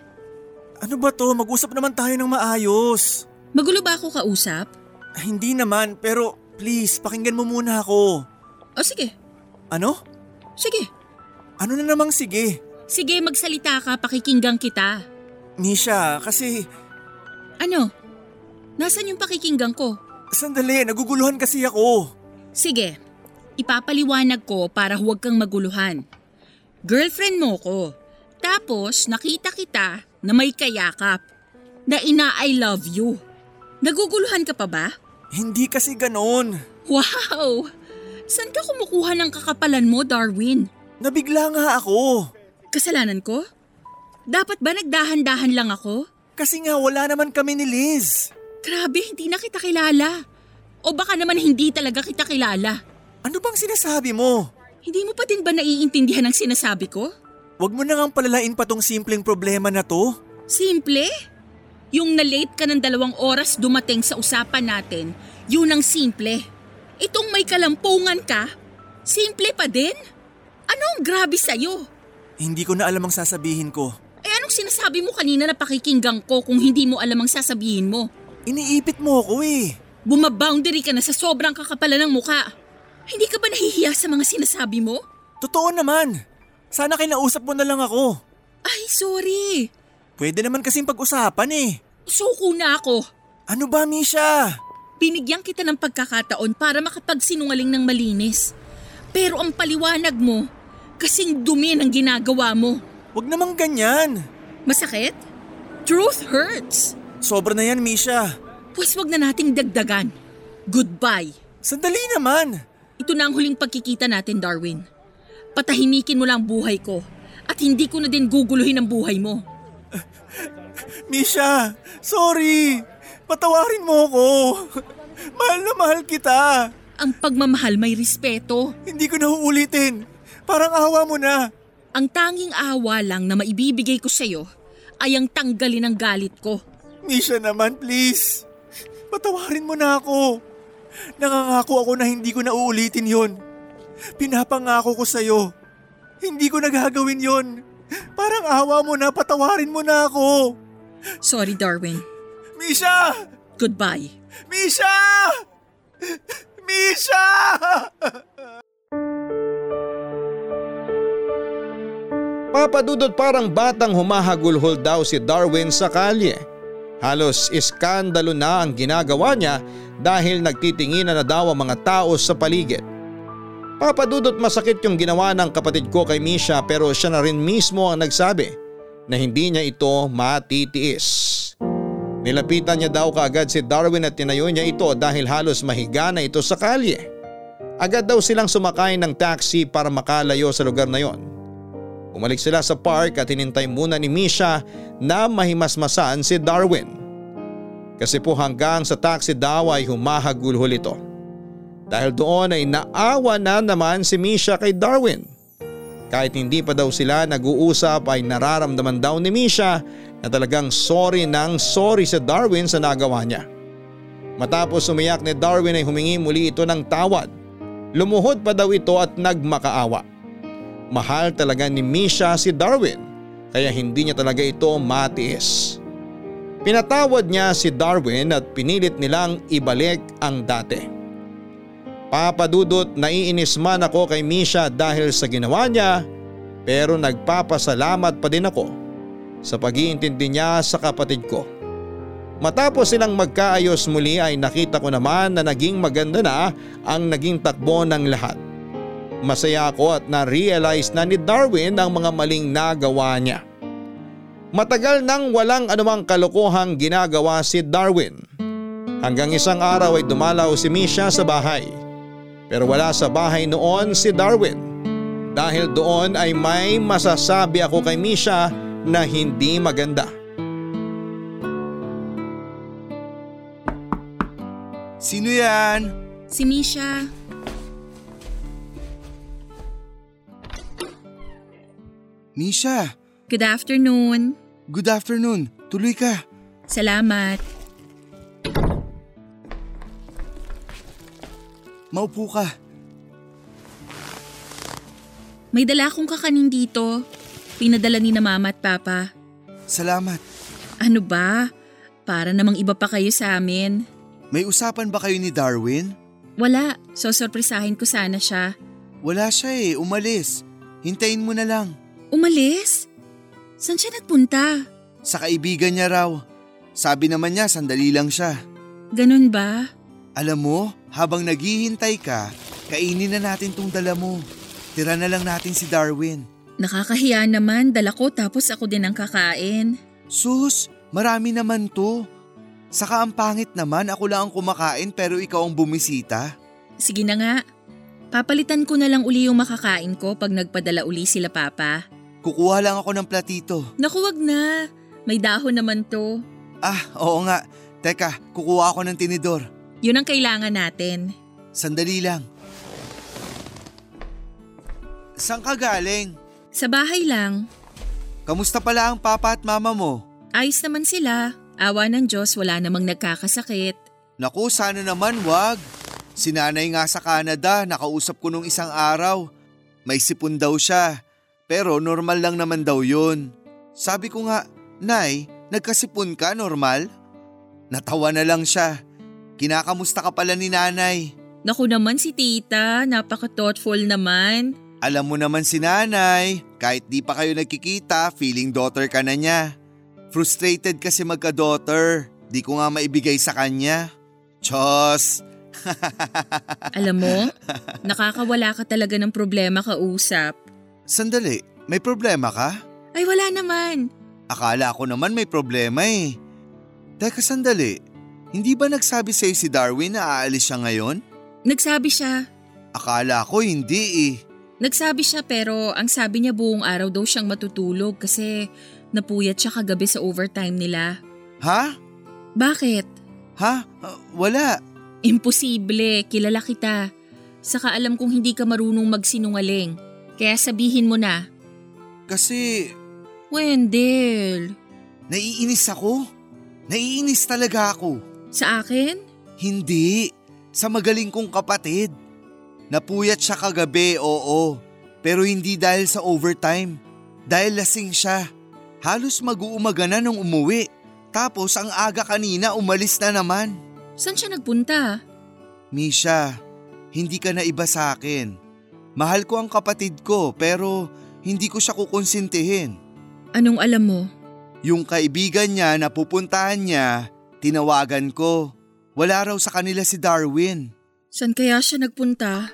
Ano ba to? Mag-usap naman tayo ng maayos. Magulo ba ako kausap? Ah, hindi naman, pero please, pakinggan mo muna ako. O sige. Ano? Sige. Ano na namang sige? Sige, magsalita ka, pakikinggan kita. Misha, kasi… Ano? Nasaan yung pakikinggan ko? Sandali, naguguluhan kasi ako. Sige, ipapaliwanag ko para huwag kang maguluhan. Girlfriend mo ko. Tapos nakita kita na may kayakap. Na ina-I love you. Naguguluhan ka pa ba? Hindi kasi ganon. Wow! Saan ka kumukuha ng kakapalan mo, Darwin? Nabigla nga ako. Kasalanan ko? Dapat ba nagdahan-dahan lang ako? Kasi nga wala naman kami ni Liz. Grabe, hindi na kita kilala. O baka naman hindi talaga kita kilala. Ano bang sinasabi mo? Hindi mo pa din ba naiintindihan ang sinasabi ko? Huwag mo na ngang palalain pa tong simpleng problema na to. Simple? Yung na-late ka ng dalawang oras dumating sa usapan natin, yun ang simple. Itong may kalampungan ka, simple pa din? Ano ang grabe sa'yo? Hindi ko na alam ang sasabihin ko. Eh anong sinasabi mo kanina na pakikinggan ko kung hindi mo alam ang sasabihin mo? Iniipit mo ako eh. Bumaboundary ka na sa sobrang kakapalan ng muka. Hindi ka ba nahihiya sa mga sinasabi mo? Totoo naman. Sana kinausap mo na lang ako. Ay, sorry. Pwede naman kasing pag-usapan eh. Suko na ako. Ano ba, Misha? Binigyan kita ng pagkakataon para makapagsinungaling ng malinis. Pero ang paliwanag mo, kasing dumi ng ginagawa mo. Huwag namang ganyan. Masakit? Truth hurts. Sobra na yan, Misha. Pues wag na nating dagdagan. Goodbye. Sandali naman. Ito na ang huling pagkikita natin, Darwin. Patahimikin mo lang buhay ko at hindi ko na din guguluhin ang buhay mo. Misha, sorry. Patawarin mo ako. Mahal na mahal kita. Ang pagmamahal may respeto. Hindi ko na uulitin. Parang awa mo na. Ang tanging awa lang na maibibigay ko sa'yo ay ang tanggalin ang galit ko. Misha naman, please. Patawarin mo na ako. Nangangako ako na hindi ko na uulitin yon. Pinapangako ko sa'yo. Hindi ko na gagawin yon. Parang awa mo na, patawarin mo na ako. Sorry, Darwin. Misha! Goodbye. Misha! Misha! Papa Dudut, parang batang humahagulhol daw si Darwin sa kalye. Halos iskandalo na ang ginagawa niya dahil nagtitinginan na daw ang mga tao sa paligid. Papa Dudut, masakit yung ginawa ng kapatid ko kay Misha, pero siya na rin mismo ang nagsabi na hindi niya ito matitiis. Nilapitan niya daw kaagad si Darwin at tinayo niya ito dahil halos mahiga na ito sa kalye. Agad daw silang sumakay ng taxi para makalayo sa lugar na yon. Umalik sila sa park at hinintay muna ni Misha na mahimasmasan si Darwin. Kasi po hanggang sa taxi daw ay humahagulhol ito. Dahil doon ay naawa na naman si Misha kay Darwin. Kahit hindi pa daw sila nag-uusap ay nararamdaman daw ni Misha na talagang sorry nang sorry si Darwin sa nagawa niya. Matapos umiyak ni Darwin ay humingi muli ito ng tawad. Lumuhod pa daw ito at nagmakaawa. Mahal talaga ni Misha si Darwin kaya hindi niya talaga ito matiis. Pinatawad niya si Darwin at pinilit nilang ibalik ang dati. Papa Dudut, naiinis man ako kay Misha dahil sa ginawa niya, pero nagpapasalamat pa din ako sa pag-iintindi niya sa kapatid ko. Matapos silang magkaayos muli ay nakita ko naman na naging maganda na ang naging takbo ng lahat. Masaya ako at na-realize na ni Darwin ang mga maling nagawa niya. Matagal nang walang anumang kalokohang ginagawa si Darwin. Hanggang isang araw ay dumalaw si Misha sa bahay. Pero wala sa bahay noon si Darwin. Dahil doon ay may masasabi ako kay Misha na hindi maganda. Sino yan? Si Misha. Misha, Good afternoon. good afternoon. Tuloy ka. Salamat. Maupo ka. May dala akong kakanin dito. Pinadala ni na mama at papa. Salamat. Ano ba? Para namang iba pa kayo sa amin. May usapan ba kayo ni Darwin? Wala, so sorpresahin ko sana siya. Wala siya eh, umalis. Hintayin mo na lang. Umalis? Saan siya nagpunta? Sa kaibigan niya raw. Sabi naman niya sandali lang siya. Ganun ba? Alam mo, habang naghihintay ka, kainin na natin tong dala mo. Tira na lang natin si Darwin. Nakakahiya naman, dala ko tapos ako din ang kakain. Sus, marami naman to. Saka ang pangit naman, ako lang ang kumakain pero ikaw ang bumisita. Sige na nga. Papalitan ko na lang uli yung makakain ko pag nagpadala uli sila papa. Kukuha lang ako ng platito. Naku, wag na. May dahon naman to. Ah, oo nga. Teka, kukuha ako ng tinidor. Yun ang kailangan natin. Sandali lang. Saan ka galing? Sa bahay lang. Kamusta pala ang papa at mama mo? Ayos naman sila. Awa ng Diyos, wala namang nagkakasakit. Naku, sana naman wag. Si nanay nga sa Canada, nakausap ko nung isang araw. May sipon daw siya, pero normal lang naman daw yun. Sabi ko nga, Nay, nagkasipon ka, normal? Natawa na lang siya. Kinakamusta ka pala ni nanay? Naku naman si tita, napaka-thoughtful naman. Alam mo naman si nanay, kahit di pa kayo nagkikita, feeling daughter ka na niya. Frustrated kasi magka-daughter, di ko nga maibigay sa kanya. Diyos! Alam mo, nakakawala ka talaga ng problema kausap. Sandali, may problema ka? Ay wala naman. Akala ko naman may problema eh. Teka sandali, hindi ba nagsabi sa'yo si Darwin na aalis siya ngayon? Nagsabi siya. Akala ko hindi eh. Nagsabi siya pero ang sabi niya buong araw daw siyang matutulog kasi napuyat siya kagabi sa overtime nila. Ha? Bakit? Ha? Uh, wala. Imposible, kilala kita. Saka alam kong hindi ka marunong magsinungaling. Kaya sabihin mo na. Kasi… Wendell. Naiinis ako. Naiinis talaga ako. Sa akin? Hindi. Sa magaling kong kapatid. Napuyat siya kagabi, oo. Pero hindi dahil sa overtime. Dahil lasing siya. Halos mag-uumaga na nung umuwi. Tapos ang aga kanina umalis na naman. Saan siya nagpunta? Misha, hindi ka na iba sa akin. Mahal ko ang kapatid ko pero hindi ko siya kukonsintihin. Anong alam mo? Yung kaibigan niya na pupuntahan niya, tinawagan ko. Wala raw sa kanila si Darwin. Saan kaya siya nagpunta?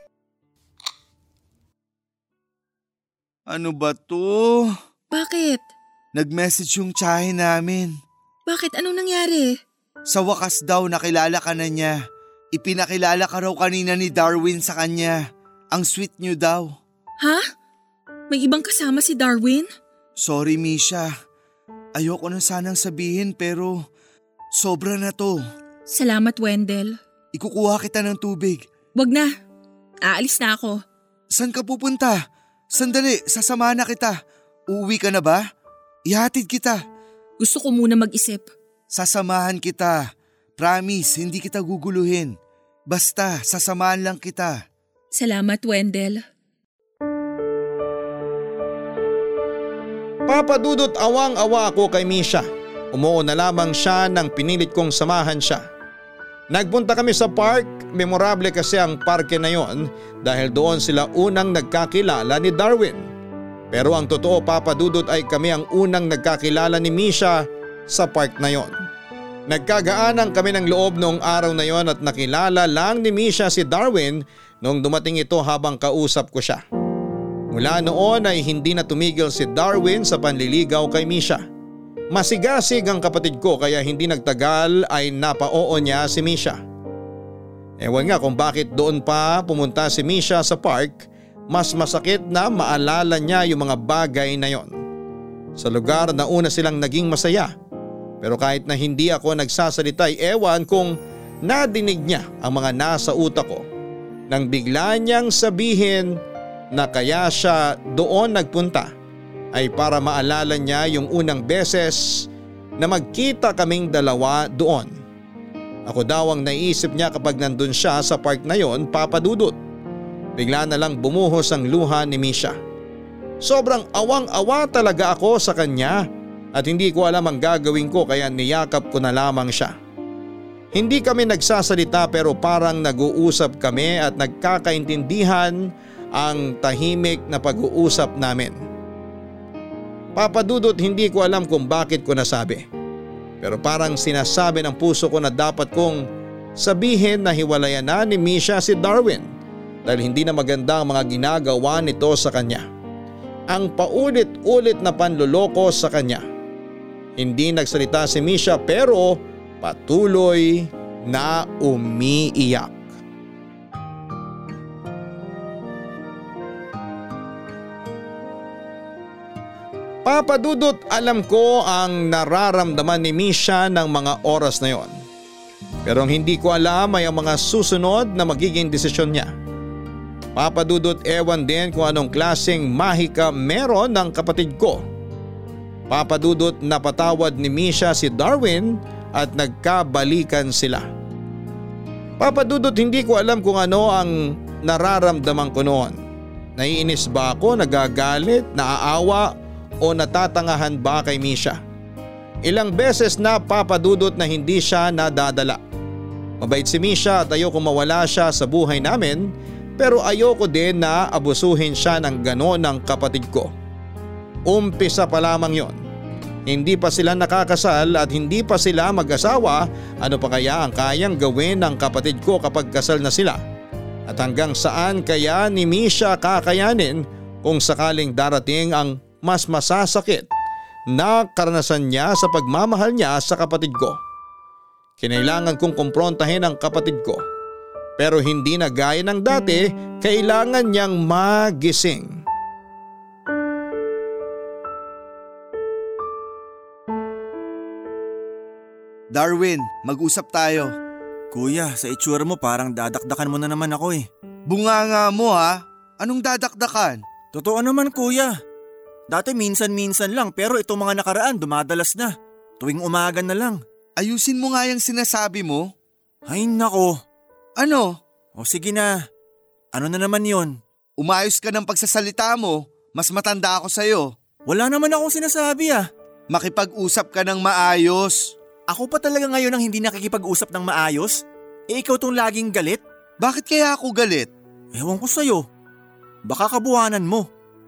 Ano ba to? Bakit? Nag-message yung tsahe namin. Bakit? Anong nangyari? Sa wakas daw nakilala ka na niya. Ipinakilala ka raw kanina ni Darwin sa kanya. Ang sweet niyo daw. Ha? May ibang kasama si Darwin? Sorry Misha. Ayoko na sanang sabihin pero sobra na to. Salamat Wendell. Ikukuha kita ng tubig. Wag na. Aalis na ako. Saan ka pupunta? Sandali, sasamahan na kita. Uuwi ka na ba? Ihatid kita. Gusto ko muna mag-isip. Sasamahan kita. Promise, hindi kita guguluhin. Basta, sasamahan lang kita. Salamat Wendell. Papa Dudut, awang-awa ako kay Misha. Umuo na lamang siya nang pinilit kong samahan siya. Nagpunta kami sa park, memorable kasi ang parke na yon dahil doon sila unang nagkakilala ni Darwin. Pero ang totoo Papa Dudut ay kami ang unang nagkakilala ni Misha sa park na yon. Nagkagaanan kami ng loob noong araw na yon at nakilala lang ni Misha si Darwin noong dumating ito habang kausap ko siya. Mula noon ay hindi na tumigil si Darwin sa panliligaw kay Misha. Masigasig ang kapatid ko kaya hindi nagtagal ay napaoo niya si Misha. Ewan nga kung bakit doon pa pumunta si Misha sa park, mas masakit na maalala niya yung mga bagay na yon. Sa lugar na una silang naging masaya. Pero kahit na hindi ako nagsasalita ay ewan kung nadinig niya ang mga nasa utak ko nang bigla niyang sabihin na kaya siya doon nagpunta ay para maalala niya yung unang beses na magkita kaming dalawa doon. Ako daw ang naisip niya kapag nandun siya sa park na yon, Papa Dudut. Bigla na lang bumuhos ang luha ni Misha. Sobrang awang-awa talaga ako sa kanya at hindi ko alam ang gagawin ko kaya niyakap ko na lamang siya. Hindi kami nagsasalita pero parang nag-uusap kami at nagkakaintindihan ang tahimik na pag-uusap namin. Papa Dudut, hindi ko alam kung bakit ko nasabi. Pero parang sinasabi ng puso ko na dapat kong sabihin na hiwalayan na ni Misha si Darwin dahil hindi na maganda ang mga ginagawa nito sa kanya. Ang paulit-ulit na panluloko sa kanya. Hindi nagsalita si Misha pero patuloy na umiiyak. Papa Dudut, alam ko ang nararamdaman ni Misha ng mga oras na yon. Pero ang hindi ko alam ay ang mga susunod na magiging desisyon niya. Papa Dudut, ewan din kung anong klaseng mahika meron ng kapatid ko. Papa Dudut, napatawad ni Misha si Darwin at nagkabalikan sila. Papa Dudut, hindi ko alam kung ano ang nararamdaman ko noon. Naiinis ba ako, nagagalit, naaawa o natatangahan ba kay Misha? Ilang beses na Papa Dudut na hindi siya nadadala. Mabait si Misha at ayoko mawala siya sa buhay namin pero ayoko din na abusuhin siya ng gano'n ng kapatid ko. Umpisa pa lamang yon. Hindi pa sila nakakasal at hindi pa sila mag-asawa, ano pa kaya ang kayang gawin ng kapatid ko kapag kasal na sila? At hanggang saan kaya ni Misha kakayanin kung sakaling darating ang mas masasakit na karanasan niya sa pagmamahal niya sa kapatid ko? Kinailangan kong kumprontahin ang kapatid ko. Pero hindi na gaya ng dati, kailangan niyang magising. Darwin, mag-usap tayo. Kuya, sa itsura mo parang dadakdakan mo na naman ako eh. Bunganga mo ha? Anong dadakdakan? Totoo naman kuya. Dati minsan-minsan lang pero itong mga nakaraan dumadalas na. Tuwing umaga na lang. Ayusin mo nga yung sinasabi mo. Ay nako. Ano? O sige na. Ano na naman yon? Umayos ka ng pagsasalita mo. Mas matanda ako sa'yo. Wala naman akong sinasabi ah. Makipag-usap ka ng maayos. Ako pa talaga ngayon ang hindi nakikipag-usap ng maayos? Eh ikaw tong laging galit? Bakit kaya ako galit? Ewan ko sa'yo. Baka kabuhanan mo.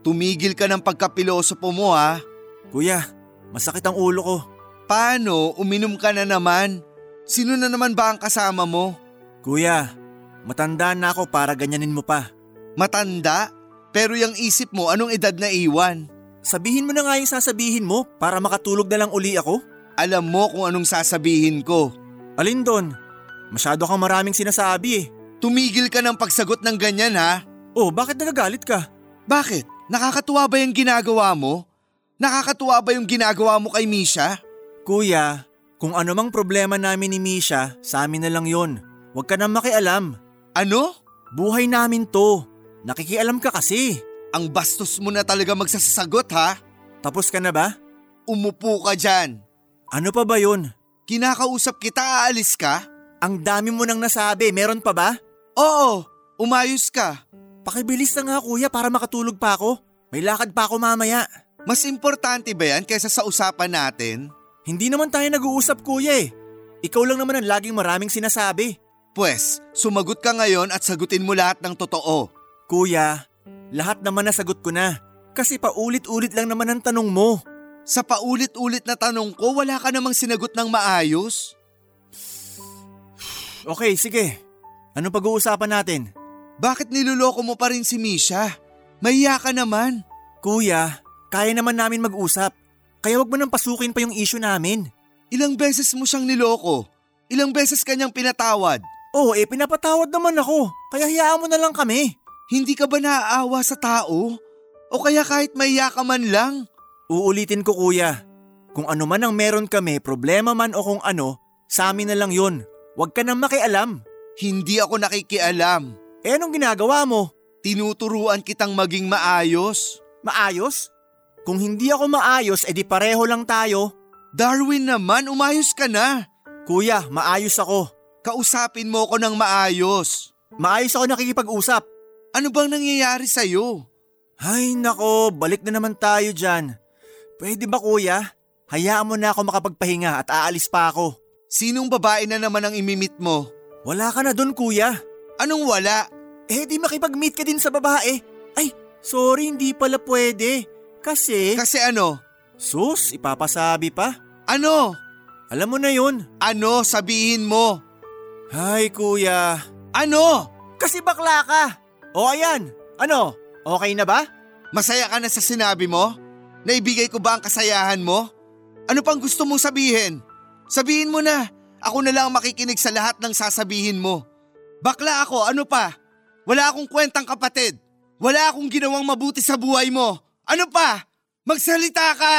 Tumigil ka ng pagkapilosopo mo ha. Kuya, masakit ang ulo ko. Paano? Uminom ka na naman. Sino na naman ba ang kasama mo? Kuya, matanda na ako para ganyanin mo pa. Matanda? Pero yung isip mo, anong edad na iwan? Sabihin mo na nga yung sasabihin mo para makatulog na lang uli ako. Alam mo kung anong sasabihin ko. Alin doon? Masyado kang maraming sinasabi eh. Tumigil ka ng pagsagot ng ganyan ha. Oh, bakit nagagalit ka? Bakit? Nakakatuwa ba yung ginagawa mo? Nakakatuwa ba yung ginagawa mo kay Misha? Kuya, kung ano mang problema namin ni Misha, sa amin na lang yon. Huwag ka nang makialam. Ano? Buhay namin to. Nakikialam ka kasi. Ang bastos mo na talaga magsasagot ha? Tapos ka na ba? Umupo ka dyan. Ano pa ba yun? Kinakausap kita, aalis ka? Ang dami mo nang nasabi, meron pa ba? Oo, umayos ka. Pakibilis na nga kuya para makatulog pa ako. May lakad pa ako mamaya. Mas importante ba yan kaysa sa usapan natin? Hindi naman tayo nag-uusap kuya eh. Ikaw lang naman ang laging maraming sinasabi. Pwes, sumagot ka ngayon at sagutin mo lahat ng totoo. Kuya, lahat naman nasagot ko na. Kasi paulit-ulit lang naman ang tanong mo. Sa paulit-ulit na tanong ko, wala ka namang sinagot ng maayos. Okay, sige. Anong pag-uusapan natin? Bakit niloloko mo pa rin si Misha? Mahiya ka naman. Kuya, kaya naman namin mag-usap. Kaya wag mo nang pasukin pa yung issue namin. Ilang beses mo siyang niloko? Ilang beses kanyang pinatawad? Oo, eh pinapatawad naman ako. Kaya hayaan mo na lang kami. Hindi ka ba naaawa sa tao? O kaya kahit mahiya ka man lang? Uulitin ko kuya. Kung ano man ang meron kami, problema man o kung ano, sa amin na lang yun. Huwag ka nang makialam. Hindi ako nakikialam. Eh anong ginagawa mo? Tinuturuan kitang maging maayos. Maayos? Kung hindi ako maayos, edi pareho lang tayo. Darwin naman, umayos ka na. Kuya, maayos ako. Kausapin mo ko ng maayos. Maayos ako nakikipag-usap. Ano bang nangyayari sa'yo? Ay nako, balik na naman tayo dyan. Pwede ba kuya? Hayaan mo na ako makapagpahinga at aalis pa ako. Sinong babae na naman ang imimit mo? Wala ka na dun kuya. Anong wala? Eh di makipag-meet ka din sa babae. Ay, sorry hindi pala pwede. Kasi… Kasi ano? Sus, ipapasabi pa. Ano? Alam mo na yun. Ano? Sabihin mo. Ay kuya. Ano? Kasi bakla ka. O ayan, ano? Okay na ba? Masaya ka na sa sinabi mo? Naibigay ko ba ang kasayahan mo? Ano pang gusto mong sabihin? Sabihin mo na. Ako na lang makikinig sa lahat ng sasabihin mo. Bakla ako, ano pa? Wala akong kwentang kapatid. Wala akong ginawang mabuti sa buhay mo. Ano pa? Magsalita ka!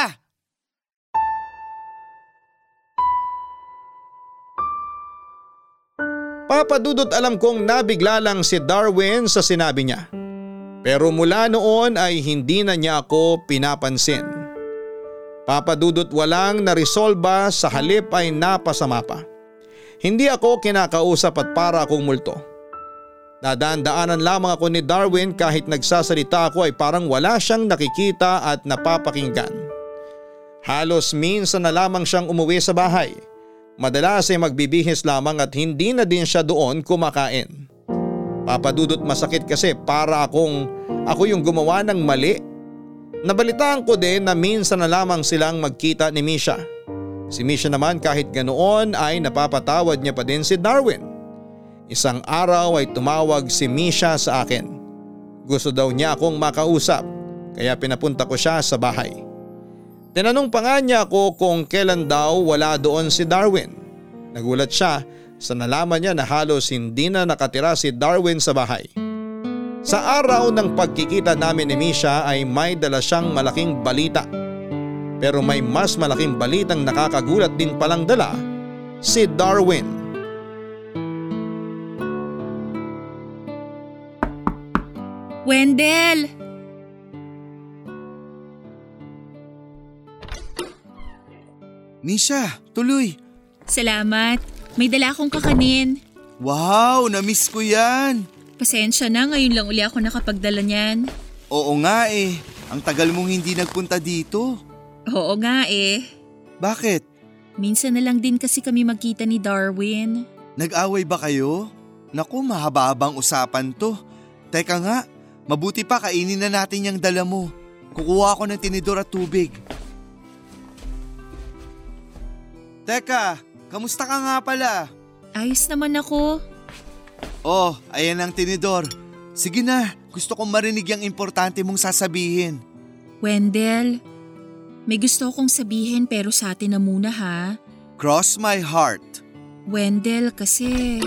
Papa Dudut, alam kong nabigla lang si Darwin sa sinabi niya. Pero mula noon ay hindi na niya ako pinapansin. Papa Dudut, walang naresolba, sa halip ay napasama pa. Hindi ako kinakausap at para akong multo. Dadaan-daanan lamang ako ni Darwin, kahit nagsasalita ako ay parang wala siyang nakikita at napapakinggan. Halos minsan na lamang siyang umuwi sa bahay. Madalas ay magbibihis lamang at hindi na din siya doon kumakain. Papa Dudut, masakit kasi para akong ako yung gumawa ng mali. Nabalitaan ko din na minsan na lamang silang magkita ni Misha. Si Misha naman kahit ganoon ay napapatawad niya pa din si Darwin. Isang araw ay tumawag si Misha sa akin. Gusto daw niya akong makausap, kaya pinapunta ko siya sa bahay. Tinanong pa nga niya ako kung kailan daw wala doon si Darwin. Nagulat siya sa nalaman niya na halos hindi na nakatira si Darwin sa bahay. Sa araw ng pagkikita namin ni Misha ay may dala siyang malaking balita. Pero may mas malaking balitang nakakagulat din palang dala, si Darwin. Wendell! Misha, tuloy. Salamat. May dala akong kakanin. Wow, na-miss ko yan. Pasensya na, ngayon lang uli ako nakapagdala niyan. Oo nga eh, ang tagal mong hindi nagpunta dito. Oo nga eh. Bakit? Minsan na lang din kasi kami magkita ni Darwin. Nag-away ba kayo? Naku, mahaba-habang usapan to. Teka nga, Mabuti pa kainin na natin yung dala mo. Kukuha ako ng tinidor at tubig. Teka, kamusta ka nga pala? Ayos naman ako. Oh, ayan ang tinidor. Sige na, gusto kong marinig yung importante mong sasabihin. Wendell, may gusto akong sabihin pero sa atin na muna ha. Cross my heart. Wendell kasi…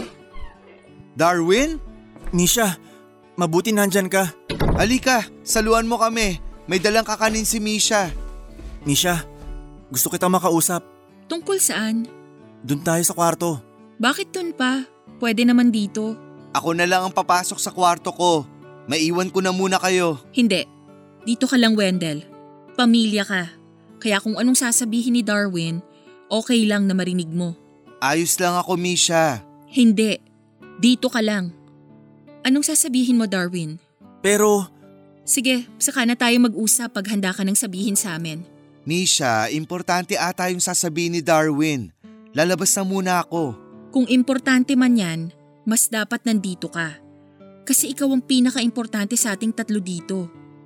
Darwin? Misha, mabuti nandyan ka. Halika, saluan mo kami. May dalang kakanin si Misha. Misha, gusto kita makausap. Tungkol saan? Doon tayo sa kwarto. Bakit dun pa? Pwede naman dito. Ako na lang ang papasok sa kwarto ko. Maiwan ko na muna kayo. Hindi. Dito ka lang, Wendell. Pamilya ka. Kaya kung anong sasabihin ni Darwin, okay lang na marinig mo. Ayos lang ako, Misha. Hindi. Dito ka lang. Anong sasabihin mo, Darwin? Pero… Sige, saka na tayo mag-usap pag handa ka ng sabihin sa amin. Misha, importante ata yung sasabihin ni Darwin. Lalabas na muna ako. Kung importante man yan, mas dapat nandito ka. Kasi ikaw ang pinaka-importante sa ating tatlo dito.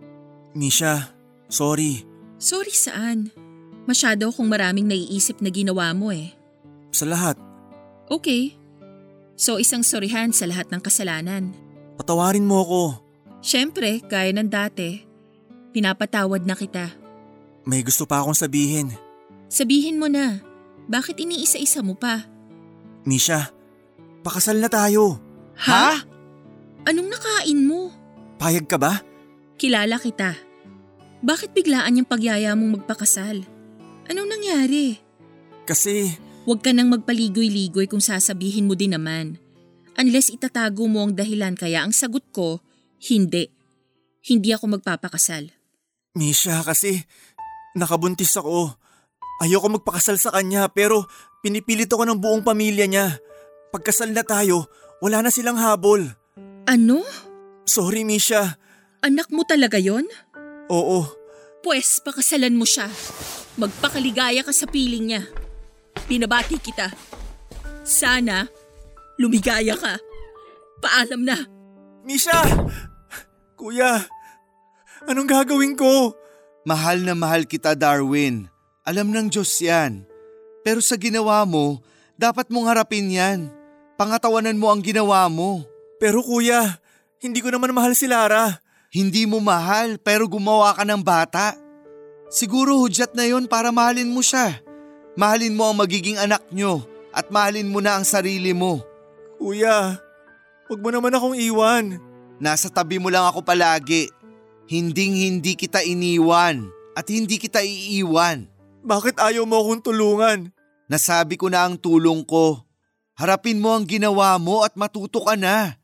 Misha, sorry. Sorry saan? Masyado akong maraming naiisip na ginawa mo eh. Sa lahat. Okay. So isang sorihan sa lahat ng kasalanan. Patawarin mo ako. Siyempre, kaya ng dati. Pinapatawad na kita. May gusto pa akong sabihin. Sabihin mo na. Bakit iniisa-isa mo pa? Misha, pakasal na tayo. Ha? Anong nakain mo? Payag ka ba? Kilala kita. Bakit biglaan yung pagyaya mong magpakasal? Anong nangyari? Kasi… Huwag ka nang magpaligoy-ligoy kung sasabihin mo din naman. Unless itatago mo ang dahilan kaya ang sagot ko, hindi. Hindi ako magpapakasal. Misha, kasi nakabuntis ako. Ayoko magpakasal sa kanya pero pinipilit ako ng buong pamilya niya. Pagkasal na tayo, wala na silang habol. Ano? Sorry, Misha. Anak mo talaga yon? Oo. Pwes, pakasalan mo siya. Magpakaligaya ka sa piling niya. Pinabati kita. Sana, lumigaya ka. Paalam na. Misha! Kuya, anong gagawin ko? Mahal na mahal kita, Darwin. Alam ng Diyos yan. Pero sa ginawa mo, dapat mong harapin yan. Pangatawanan mo ang ginawa mo. Pero kuya, hindi ko naman mahal si Lara. Hindi mo mahal pero gumawa ka ng bata. Siguro hudyat na yon para mahalin mo siya. Mahalin mo ang magiging anak nyo at mahalin mo na ang sarili mo. Kuya, huwag mo naman akong iwan. Nasa tabi mo lang ako palagi. Hinding hindi kita iniwan at hindi kita iiwan. Bakit ayaw mo akong tulungan? Nasabi ko na ang tulong ko. Harapin mo ang ginawa mo at matuto ka na.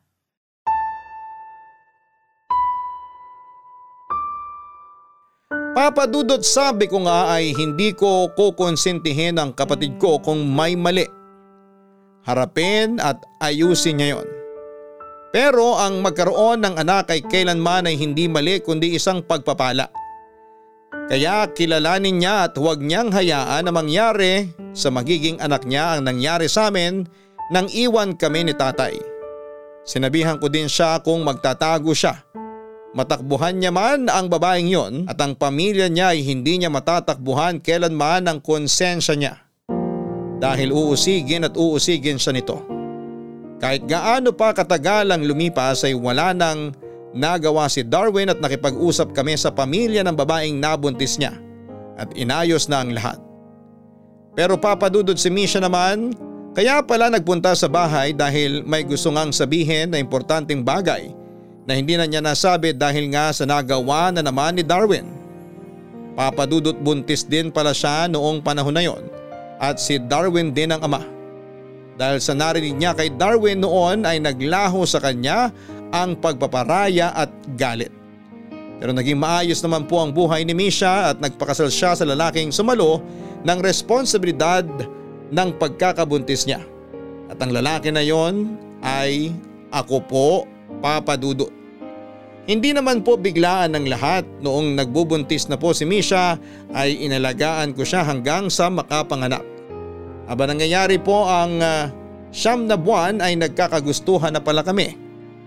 Papa Dudut, sabi ko nga ay hindi ko kukonsentihin ang kapatid ko kung may mali. Harapin at ayusin niya yon. Pero ang magkaroon ng anak ay kailanman ay hindi mali kundi isang pagpapala. Kaya kilalanin niya at huwag niyang hayaan na mangyari sa magiging anak niya ang nangyari sa amin nang iwan kami ni tatay. Sinabihan ko din siya kung magtatago siya. Matakbuhan niya man ang babaeng yon at ang pamilya niya ay hindi niya matatakbuhan kailanman ang konsensya niya. Dahil uusigin at uusigin siya nito. Kahit gaano pa katagal ang lumipas ay wala nang nagawa si Darwin at nakipag-usap kami sa pamilya ng babaeng nabuntis niya at inayos na ang lahat. Pero papadudod si Misha naman, kaya pala nagpunta sa bahay dahil may gusto ngang sabihin na importanteng bagay na hindi na niya nasabi dahil nga sa nagawa na naman ni Darwin. Papadudot buntis din pala siya noong panahon na yon at si Darwin din ang ama. Dahil sa narinig niya kay Darwin noon ay naglaho sa kanya ang pagpaparaya at galit. Pero naging maayos naman po ang buhay ni Misha at nagpakasal siya sa lalaking sumalo ng responsibilidad ng pagkakabuntis niya. At ang lalaki na yon ay ako po, Papa Dudut. Hindi naman po biglaan ng lahat. Noong nagbubuntis na po si Misha ay inalagaan ko siya hanggang sa makapanganak. Aba nangyayari po ang uh, siyam na buwan ay nagkakagustuhan na pala kami.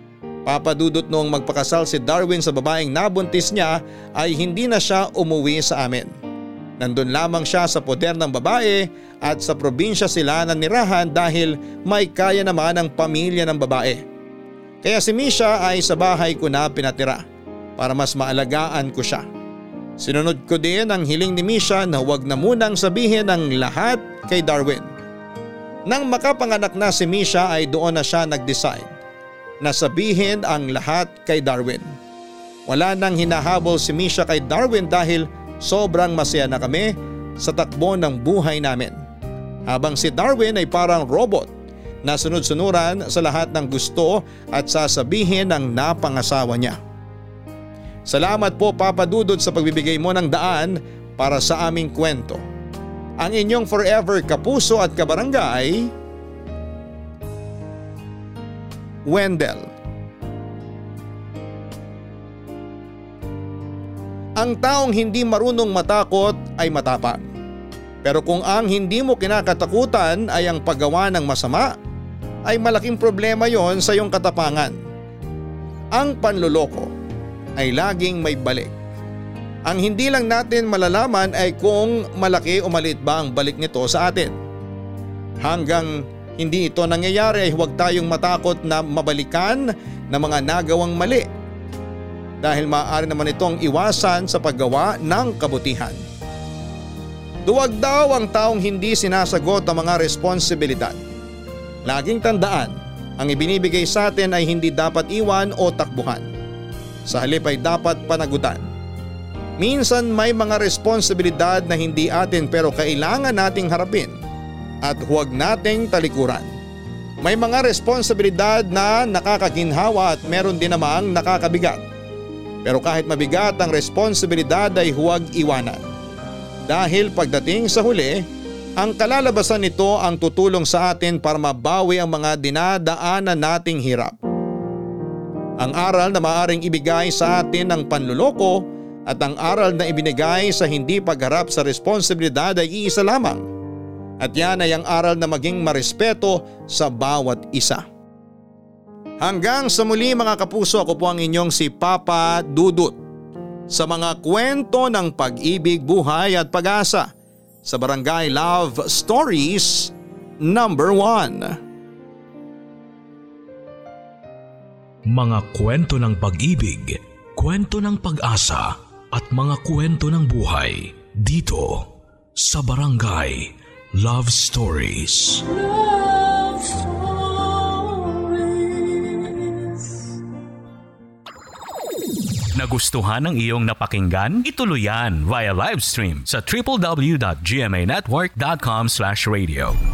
Papa Dudut, noong magpakasal si Darwin sa babaeng nabuntis niya ay hindi na siya umuwi sa amin. Nandun lamang siya sa poder ng babae at sa probinsya sila nanirahan dahil may kaya naman ang pamilya ng babae. Kaya si Misha ay sa bahay ko na pinatira para mas maalagaan ko siya. Sinunod ko din ang hiling ni Misha na huwag na munang sabihin ang lahat kay Darwin. Nang makapanganak na si Misha ay doon na siya nag-decide na sabihin ang lahat kay Darwin. Wala nang hinahabol si Misha kay Darwin dahil sobrang masaya na kami sa takbo ng buhay namin. Habang si Darwin ay parang robot na sunod-sunuran sa lahat ng gusto at sasabihin ng napangasawa niya. Salamat po Papa Dudut sa pagbibigay mo ng daan para sa aming kwento. Ang inyong forever kapuso at kabarangay, Wendell. Ang taong hindi marunong matakot ay matapang. Pero kung ang hindi mo kinakatakutan ay ang paggawa ng masama, ay malaking problema yon sa iyong katapangan. Ang panloloko ay laging may balik. Ang hindi lang natin malalaman ay kung malaki o maliit ba ang balik nito sa atin. Hanggang hindi ito nangyayari ay huwag tayong matakot na mabalikan ng mga nagawang mali. Dahil maaari naman itong iwasan sa paggawa ng kabutihan. Duwag daw ang taong hindi sinasagot ang mga responsibilidad. Laging tandaan, ang ibinibigay sa atin ay hindi dapat iwan o takbuhan. Sa halip ay dapat panagutan. Minsan may mga responsibilidad na hindi atin pero kailangan nating harapin at huwag nating talikuran. May mga responsibilidad na nakakaginhawa at meron din namang nakakabigat. Pero kahit mabigat ang responsibilidad ay huwag iwanan. Dahil pagdating sa huli, ang kalalabasan nito ang tutulong sa atin para mabawi ang mga dinadaanan nating hirap. Ang aral na maaaring ibigay sa atin ng panluloko at ang aral na ibinigay sa hindi pagharap sa responsibilidad ay iisa lamang. At yan ay ang aral na maging marespeto sa bawat isa. Hanggang sa muli mga kapuso, ako po ang inyong si Papa Dudut sa mga kwento ng pag-ibig, buhay at pag-asa sa Barangay Love Stories number one. Mga kwento ng pag-ibig, kwento ng pag-asa at mga kwento ng buhay dito sa Barangay Love Stories. Love Stories. Nagustuhan ng iyong napakinggan? Ituloy yan via live stream sa w w w dot g m a network dot com slash radio.